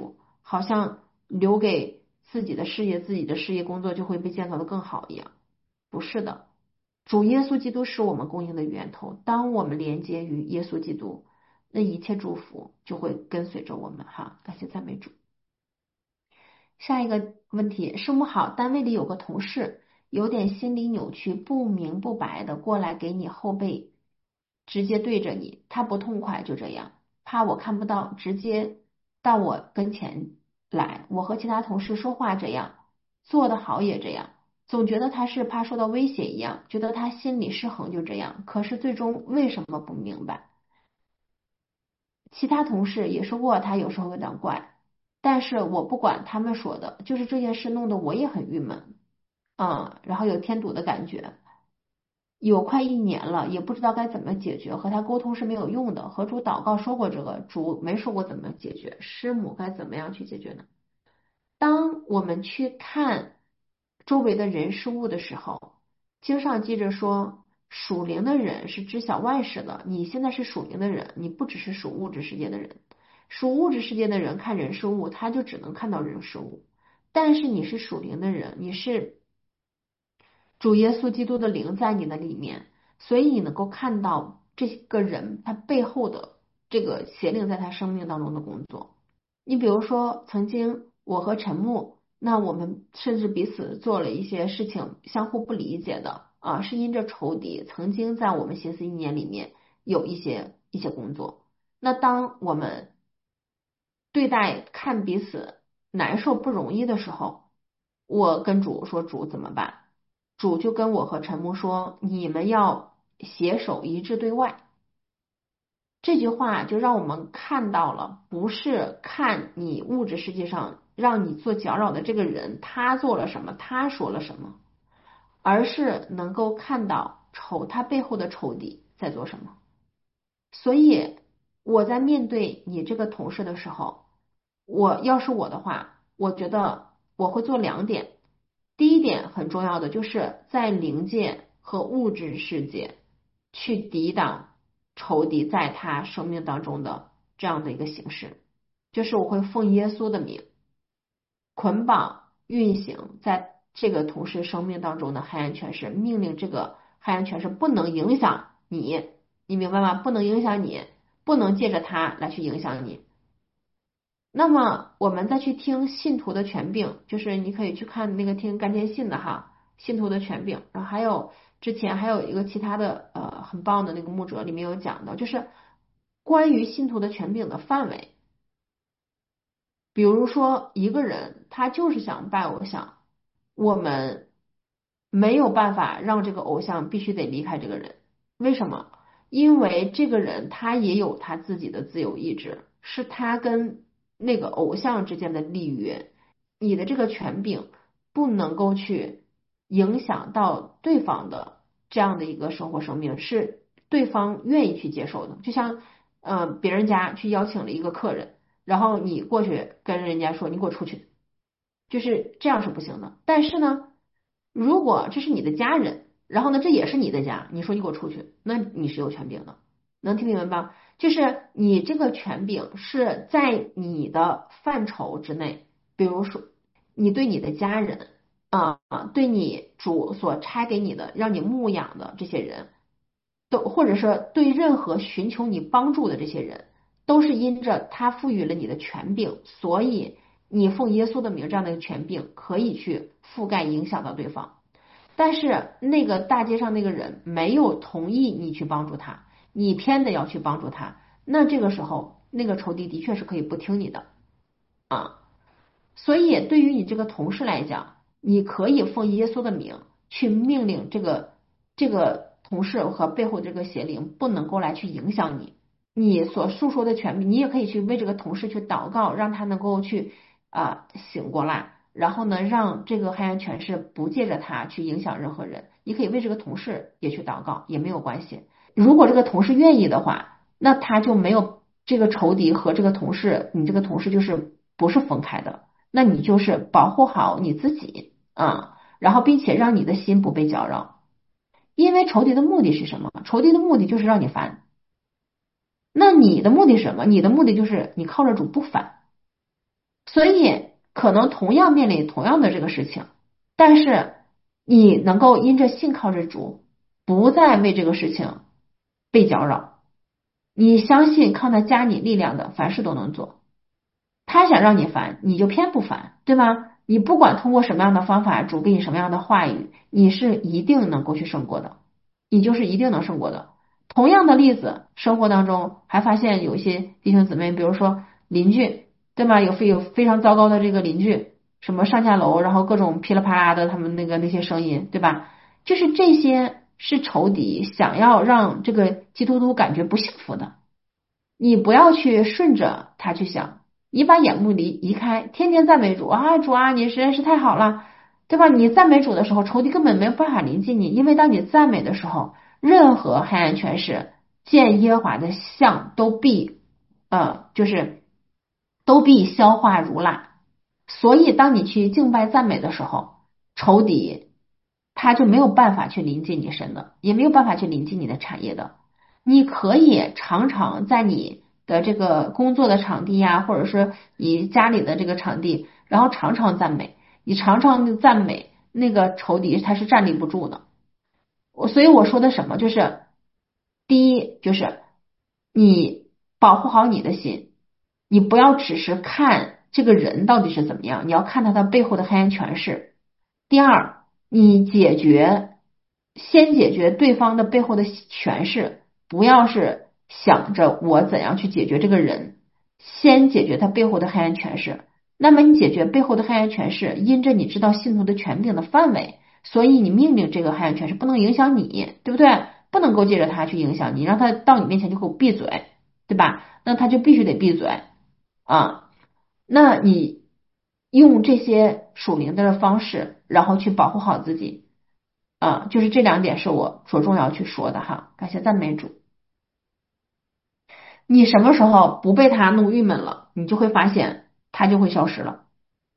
好像留给自己的事业、自己的事业工作就会被建造的更好一样。不是的，主耶稣基督是我们供应的源头。当我们连接于耶稣基督，那一切祝福就会跟随着我们哈。感谢赞美主。下一个问题，师母好，单位里有个同事有点心理扭曲，不明不白的过来给你后背直接对着你，他不痛快就这样，怕我看不到，直接到我跟前来。我和其他同事说话这样，做得好也这样，总觉得他是怕受到威胁一样，觉得他心理失衡就这样，可是最终为什么不明白？其他同事也说过他有时候有点怪，但是我不管他们说的，就是这件事弄得我也很郁闷，然后有添堵的感觉，有快1年了，也不知道该怎么解决，和他沟通是没有用的，和主祷告说过这个，主没说过怎么解决，师母该怎么样去解决呢？当我们去看周围的人事物的时候，经上记着说，属灵的人是知晓万事的。你现在是属灵的人，你不只是属物质世界的人。属物质世界的人看人事物，他就只能看到人事物。但是你是属灵的人，你是主耶稣基督的灵在你的里面，所以你能够看到这个人他背后的这个邪灵在他生命当中的工作。你比如说，曾经我和陈木，那我们甚至彼此做了一些事情，相互不理解的啊，是因着仇敌曾经在我们心思意念里面有一些工作。那当我们对待看彼此难受不容易的时候，我跟主说主怎么办？主就跟我和陈木说，你们要携手一致对外。这句话就让我们看到了，不是看你物质世界上让你做搅扰的这个人，他做了什么，他说了什么，而是能够看到他背后的仇敌在做什么。所以我在面对你这个同事的时候，要是我的话，我觉得我会做2点。第一点很重要的就是在灵界和物质世界去抵挡仇敌在他生命当中的这样的一个形式，就是我会奉耶稣的名捆绑运行在这个同事生命当中的黑暗权势，命令这个黑暗权势不能影响你，你明白吗？不能影响你，不能借着他来去影响你。那么我们再去听信徒的权柄，就是你可以去看那个听甘天信的哈，信徒的权柄，然后还有之前还有一个其他的很棒的那个牧者里面有讲到，就是关于信徒的权柄的范围。比如说一个人他就是想拜偶像，我们没有办法让这个偶像必须得离开这个人，为什么？因为这个人他也有他自己的自由意志，是他跟那个偶像之间的立约，你的这个权柄不能够去影响到对方的这样的一个生活生命，是对方愿意去接受的，就像别人家去邀请了一个客人。然后你过去跟人家说你给我出去，就是这样是不行的。但是呢，如果这是你的家人，然后呢这也是你的家，你说你给我出去，那你是有权柄的，能听明白吧？就是你这个权柄是在你的范畴之内，比如说你对你的家人对你主所差给你的，让你牧养的这些人，都或者是对任何寻求你帮助的这些人。都是因着他赋予了你的权柄，所以你奉耶稣的名这样的权柄可以去覆盖影响到对方。但是那个大街上那个人没有同意你去帮助他，你偏得要去帮助他，那这个时候那个仇敌的确是可以不听你的啊。所以对于你这个同事来讲，你可以奉耶稣的名去命令这个同事和背后这个邪灵不能够来去影响你。你所诉说的权柄，你也可以去为这个同事去祷告，让他能够去醒过来，然后呢，让这个黑暗权势不借着他去影响任何人。你可以为这个同事也去祷告，也没有关系。如果这个同事愿意的话，那他就没有这个仇敌和这个同事，你这个同事就是不是分开的，那你就是保护好你自己然后并且让你的心不被搅扰，因为仇敌的目的是什么？仇敌的目的就是让你烦。那你的目的是什么？你的目的就是你靠着主不烦所以可能同样面临同样的这个事情，但是你能够因着信靠着主，不再为这个事情被搅扰，你相信靠他加你力量的，凡事都能做。他想让你烦，你就偏不烦，对吧？你不管通过什么样的方法，主给你什么样的话语，你是一定能够去胜过的，你就是一定能胜过的。同样的例子，生活当中还发现有一些弟兄姊妹，比如说邻居，对吧？有非常糟糕的这个邻居，什么上下楼，然后各种噼里啪啦的他们那些声音，对吧？就是这些是仇敌想要让这个基督徒感觉不幸福的。你不要去顺着他去想，你把眼目移开，天天赞美主啊，主啊，你实在是太好了，对吧？你赞美主的时候，仇敌根本没有办法临近你，因为当你赞美的时候，任何黑暗权势见耶和华的像都必消化如蜡。所以当你去敬拜赞美的时候，仇敌他就没有办法去临近你神的，也没有办法去临近你的产业的。你可以常常在你的这个工作的场地呀，或者是你家里的这个场地，然后常常赞美，你常常赞美，那个仇敌他是站立不住的。所以我说的什么，就是第一就是你保护好你的心，你不要只是看这个人到底是怎么样，你要看他的背后的黑暗权势。第二，你先解决对方的背后的权势，不要是想着我怎样去解决这个人，先解决他背后的黑暗权势。那么你解决背后的黑暗权势，因着你知道信徒的权柄的范围，所以你命令这个黑暗权势不能影响你，对不对？不能够借着他去影响你，让他到你面前就给我闭嘴，对吧？那他就必须得闭嘴啊。那你用这些属灵的方式，然后去保护好自己啊，就是这两点是我着重要去说的哈。感谢赞美主。你什么时候不被他弄郁闷了，你就会发现他就会消失了。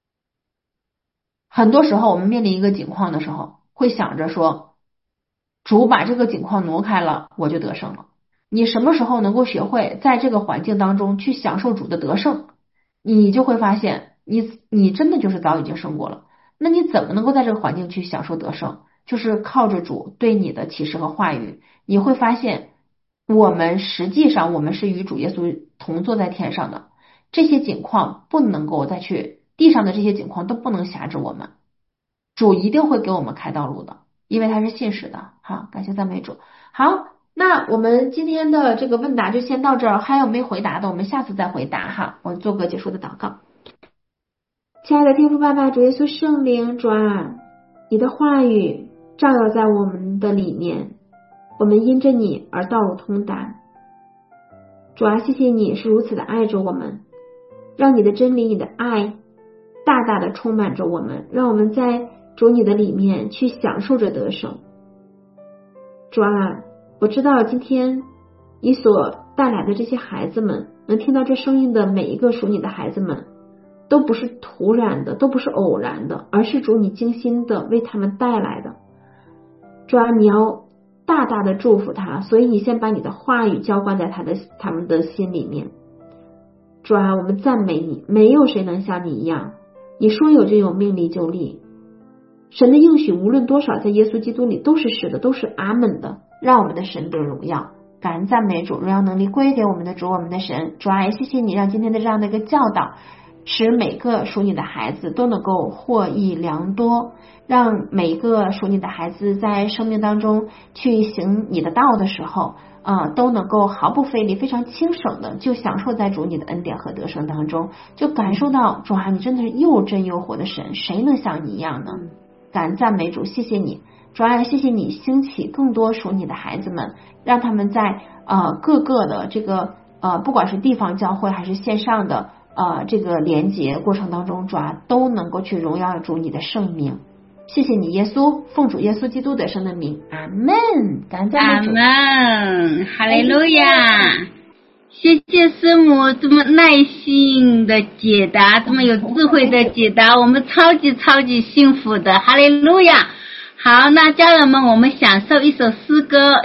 很多时候我们面临一个境况的时候，会想着说，主把这个境况挪开了，我就得胜了。你什么时候能够学会在这个环境当中去享受主的得胜，你就会发现你真的就是早已经胜过了。那你怎么能够在这个环境去享受得胜？就是靠着主对你的启示和话语，你会发现实际上我们是与主耶稣同坐在天上的，这些境况不能够再去地上的这些境况都不能辖制我们，主一定会给我们开道路的，因为他是信实的。好，感谢赞美主。好，那我们今天的这个问答就先到这儿，还有没回答的，我们下次再回答哈。我做个结束的祷告。亲爱的天父爸爸，主耶稣圣灵，主啊，你的话语照耀在我们的里面，我们因着你而道路通达。主啊，谢谢你是如此的爱着我们，让你的真理、你的爱大大的充满着我们，让我们在主你的里面去享受着得胜。主啊，我知道今天你所带来的这些孩子们，能听到这声音的每一个属你的孩子们，都不是突然的，都不是偶然的，而是主你精心的为他们带来的。主啊，你要大大的祝福他，所以你先把你的话语浇灌在他们的心里面。主啊，我们赞美你，没有谁能像你一样，你说有就有，命立就立。神的应许无论多少，在耶稣基督里都是是的，都是阿门的。让我们的神得荣耀，感恩赞美主，荣耀能力归给我们的主，我们的神。主啊，也谢谢你让今天的这样的一个教导，使每个属你的孩子都能够获益良多，让每一个属你的孩子在生命当中去行你的道的时候都能够毫不费力，非常轻省的就享受在主你的恩典和得胜当中，就感受到主啊，你真的是又真又活的神，谁能像你一样呢？感恩赞美主，谢谢你，主啊，谢谢你兴起更多属你的孩子们，让他们在各个的这个不管是地方教会还是线上的这个连结过程当中，主啊都能够去荣耀主你的圣名。谢谢你耶稣，奉主耶稣基督得胜的名，阿门。感恩赞美主， 阿门，哈利路亚。谢谢师母这么耐心的解答，这么有智慧的解答，我们超级超级幸福的，哈利路亚。好，那家人们，我们享受一首诗歌。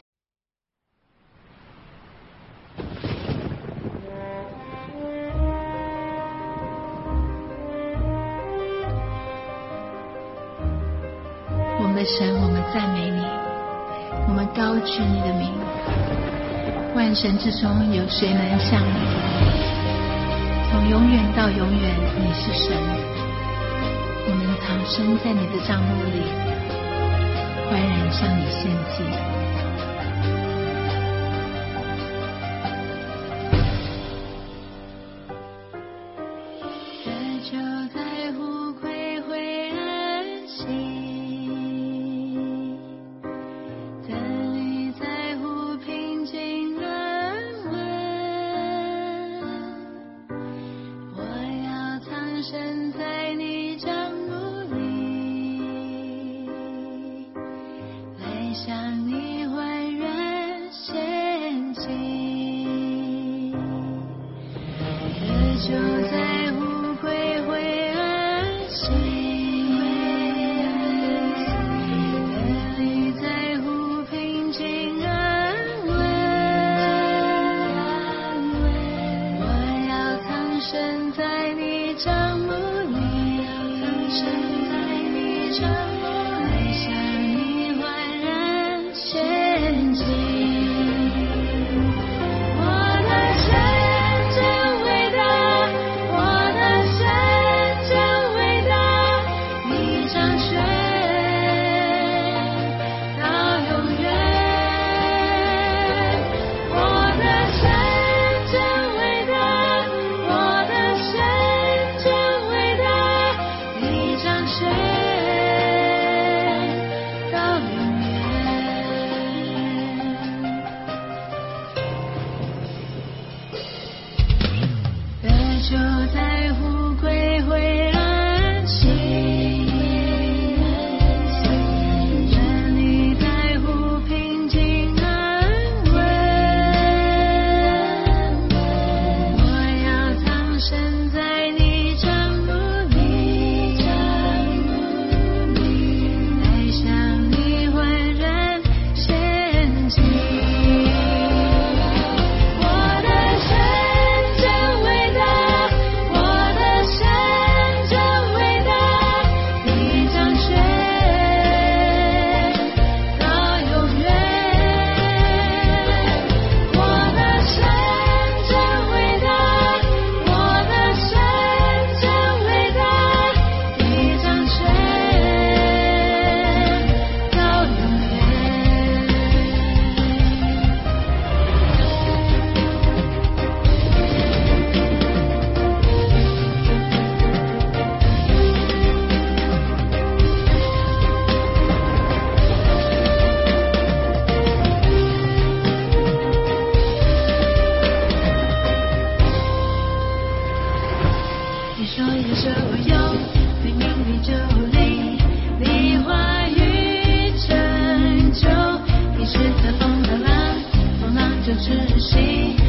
的神，我们赞美你，我们高举你的名。万神之中有谁能像你？从永远到永远，你是神。我们藏身在你的帐幕里，欢然向你献祭。 是风的浪，风浪就窒息。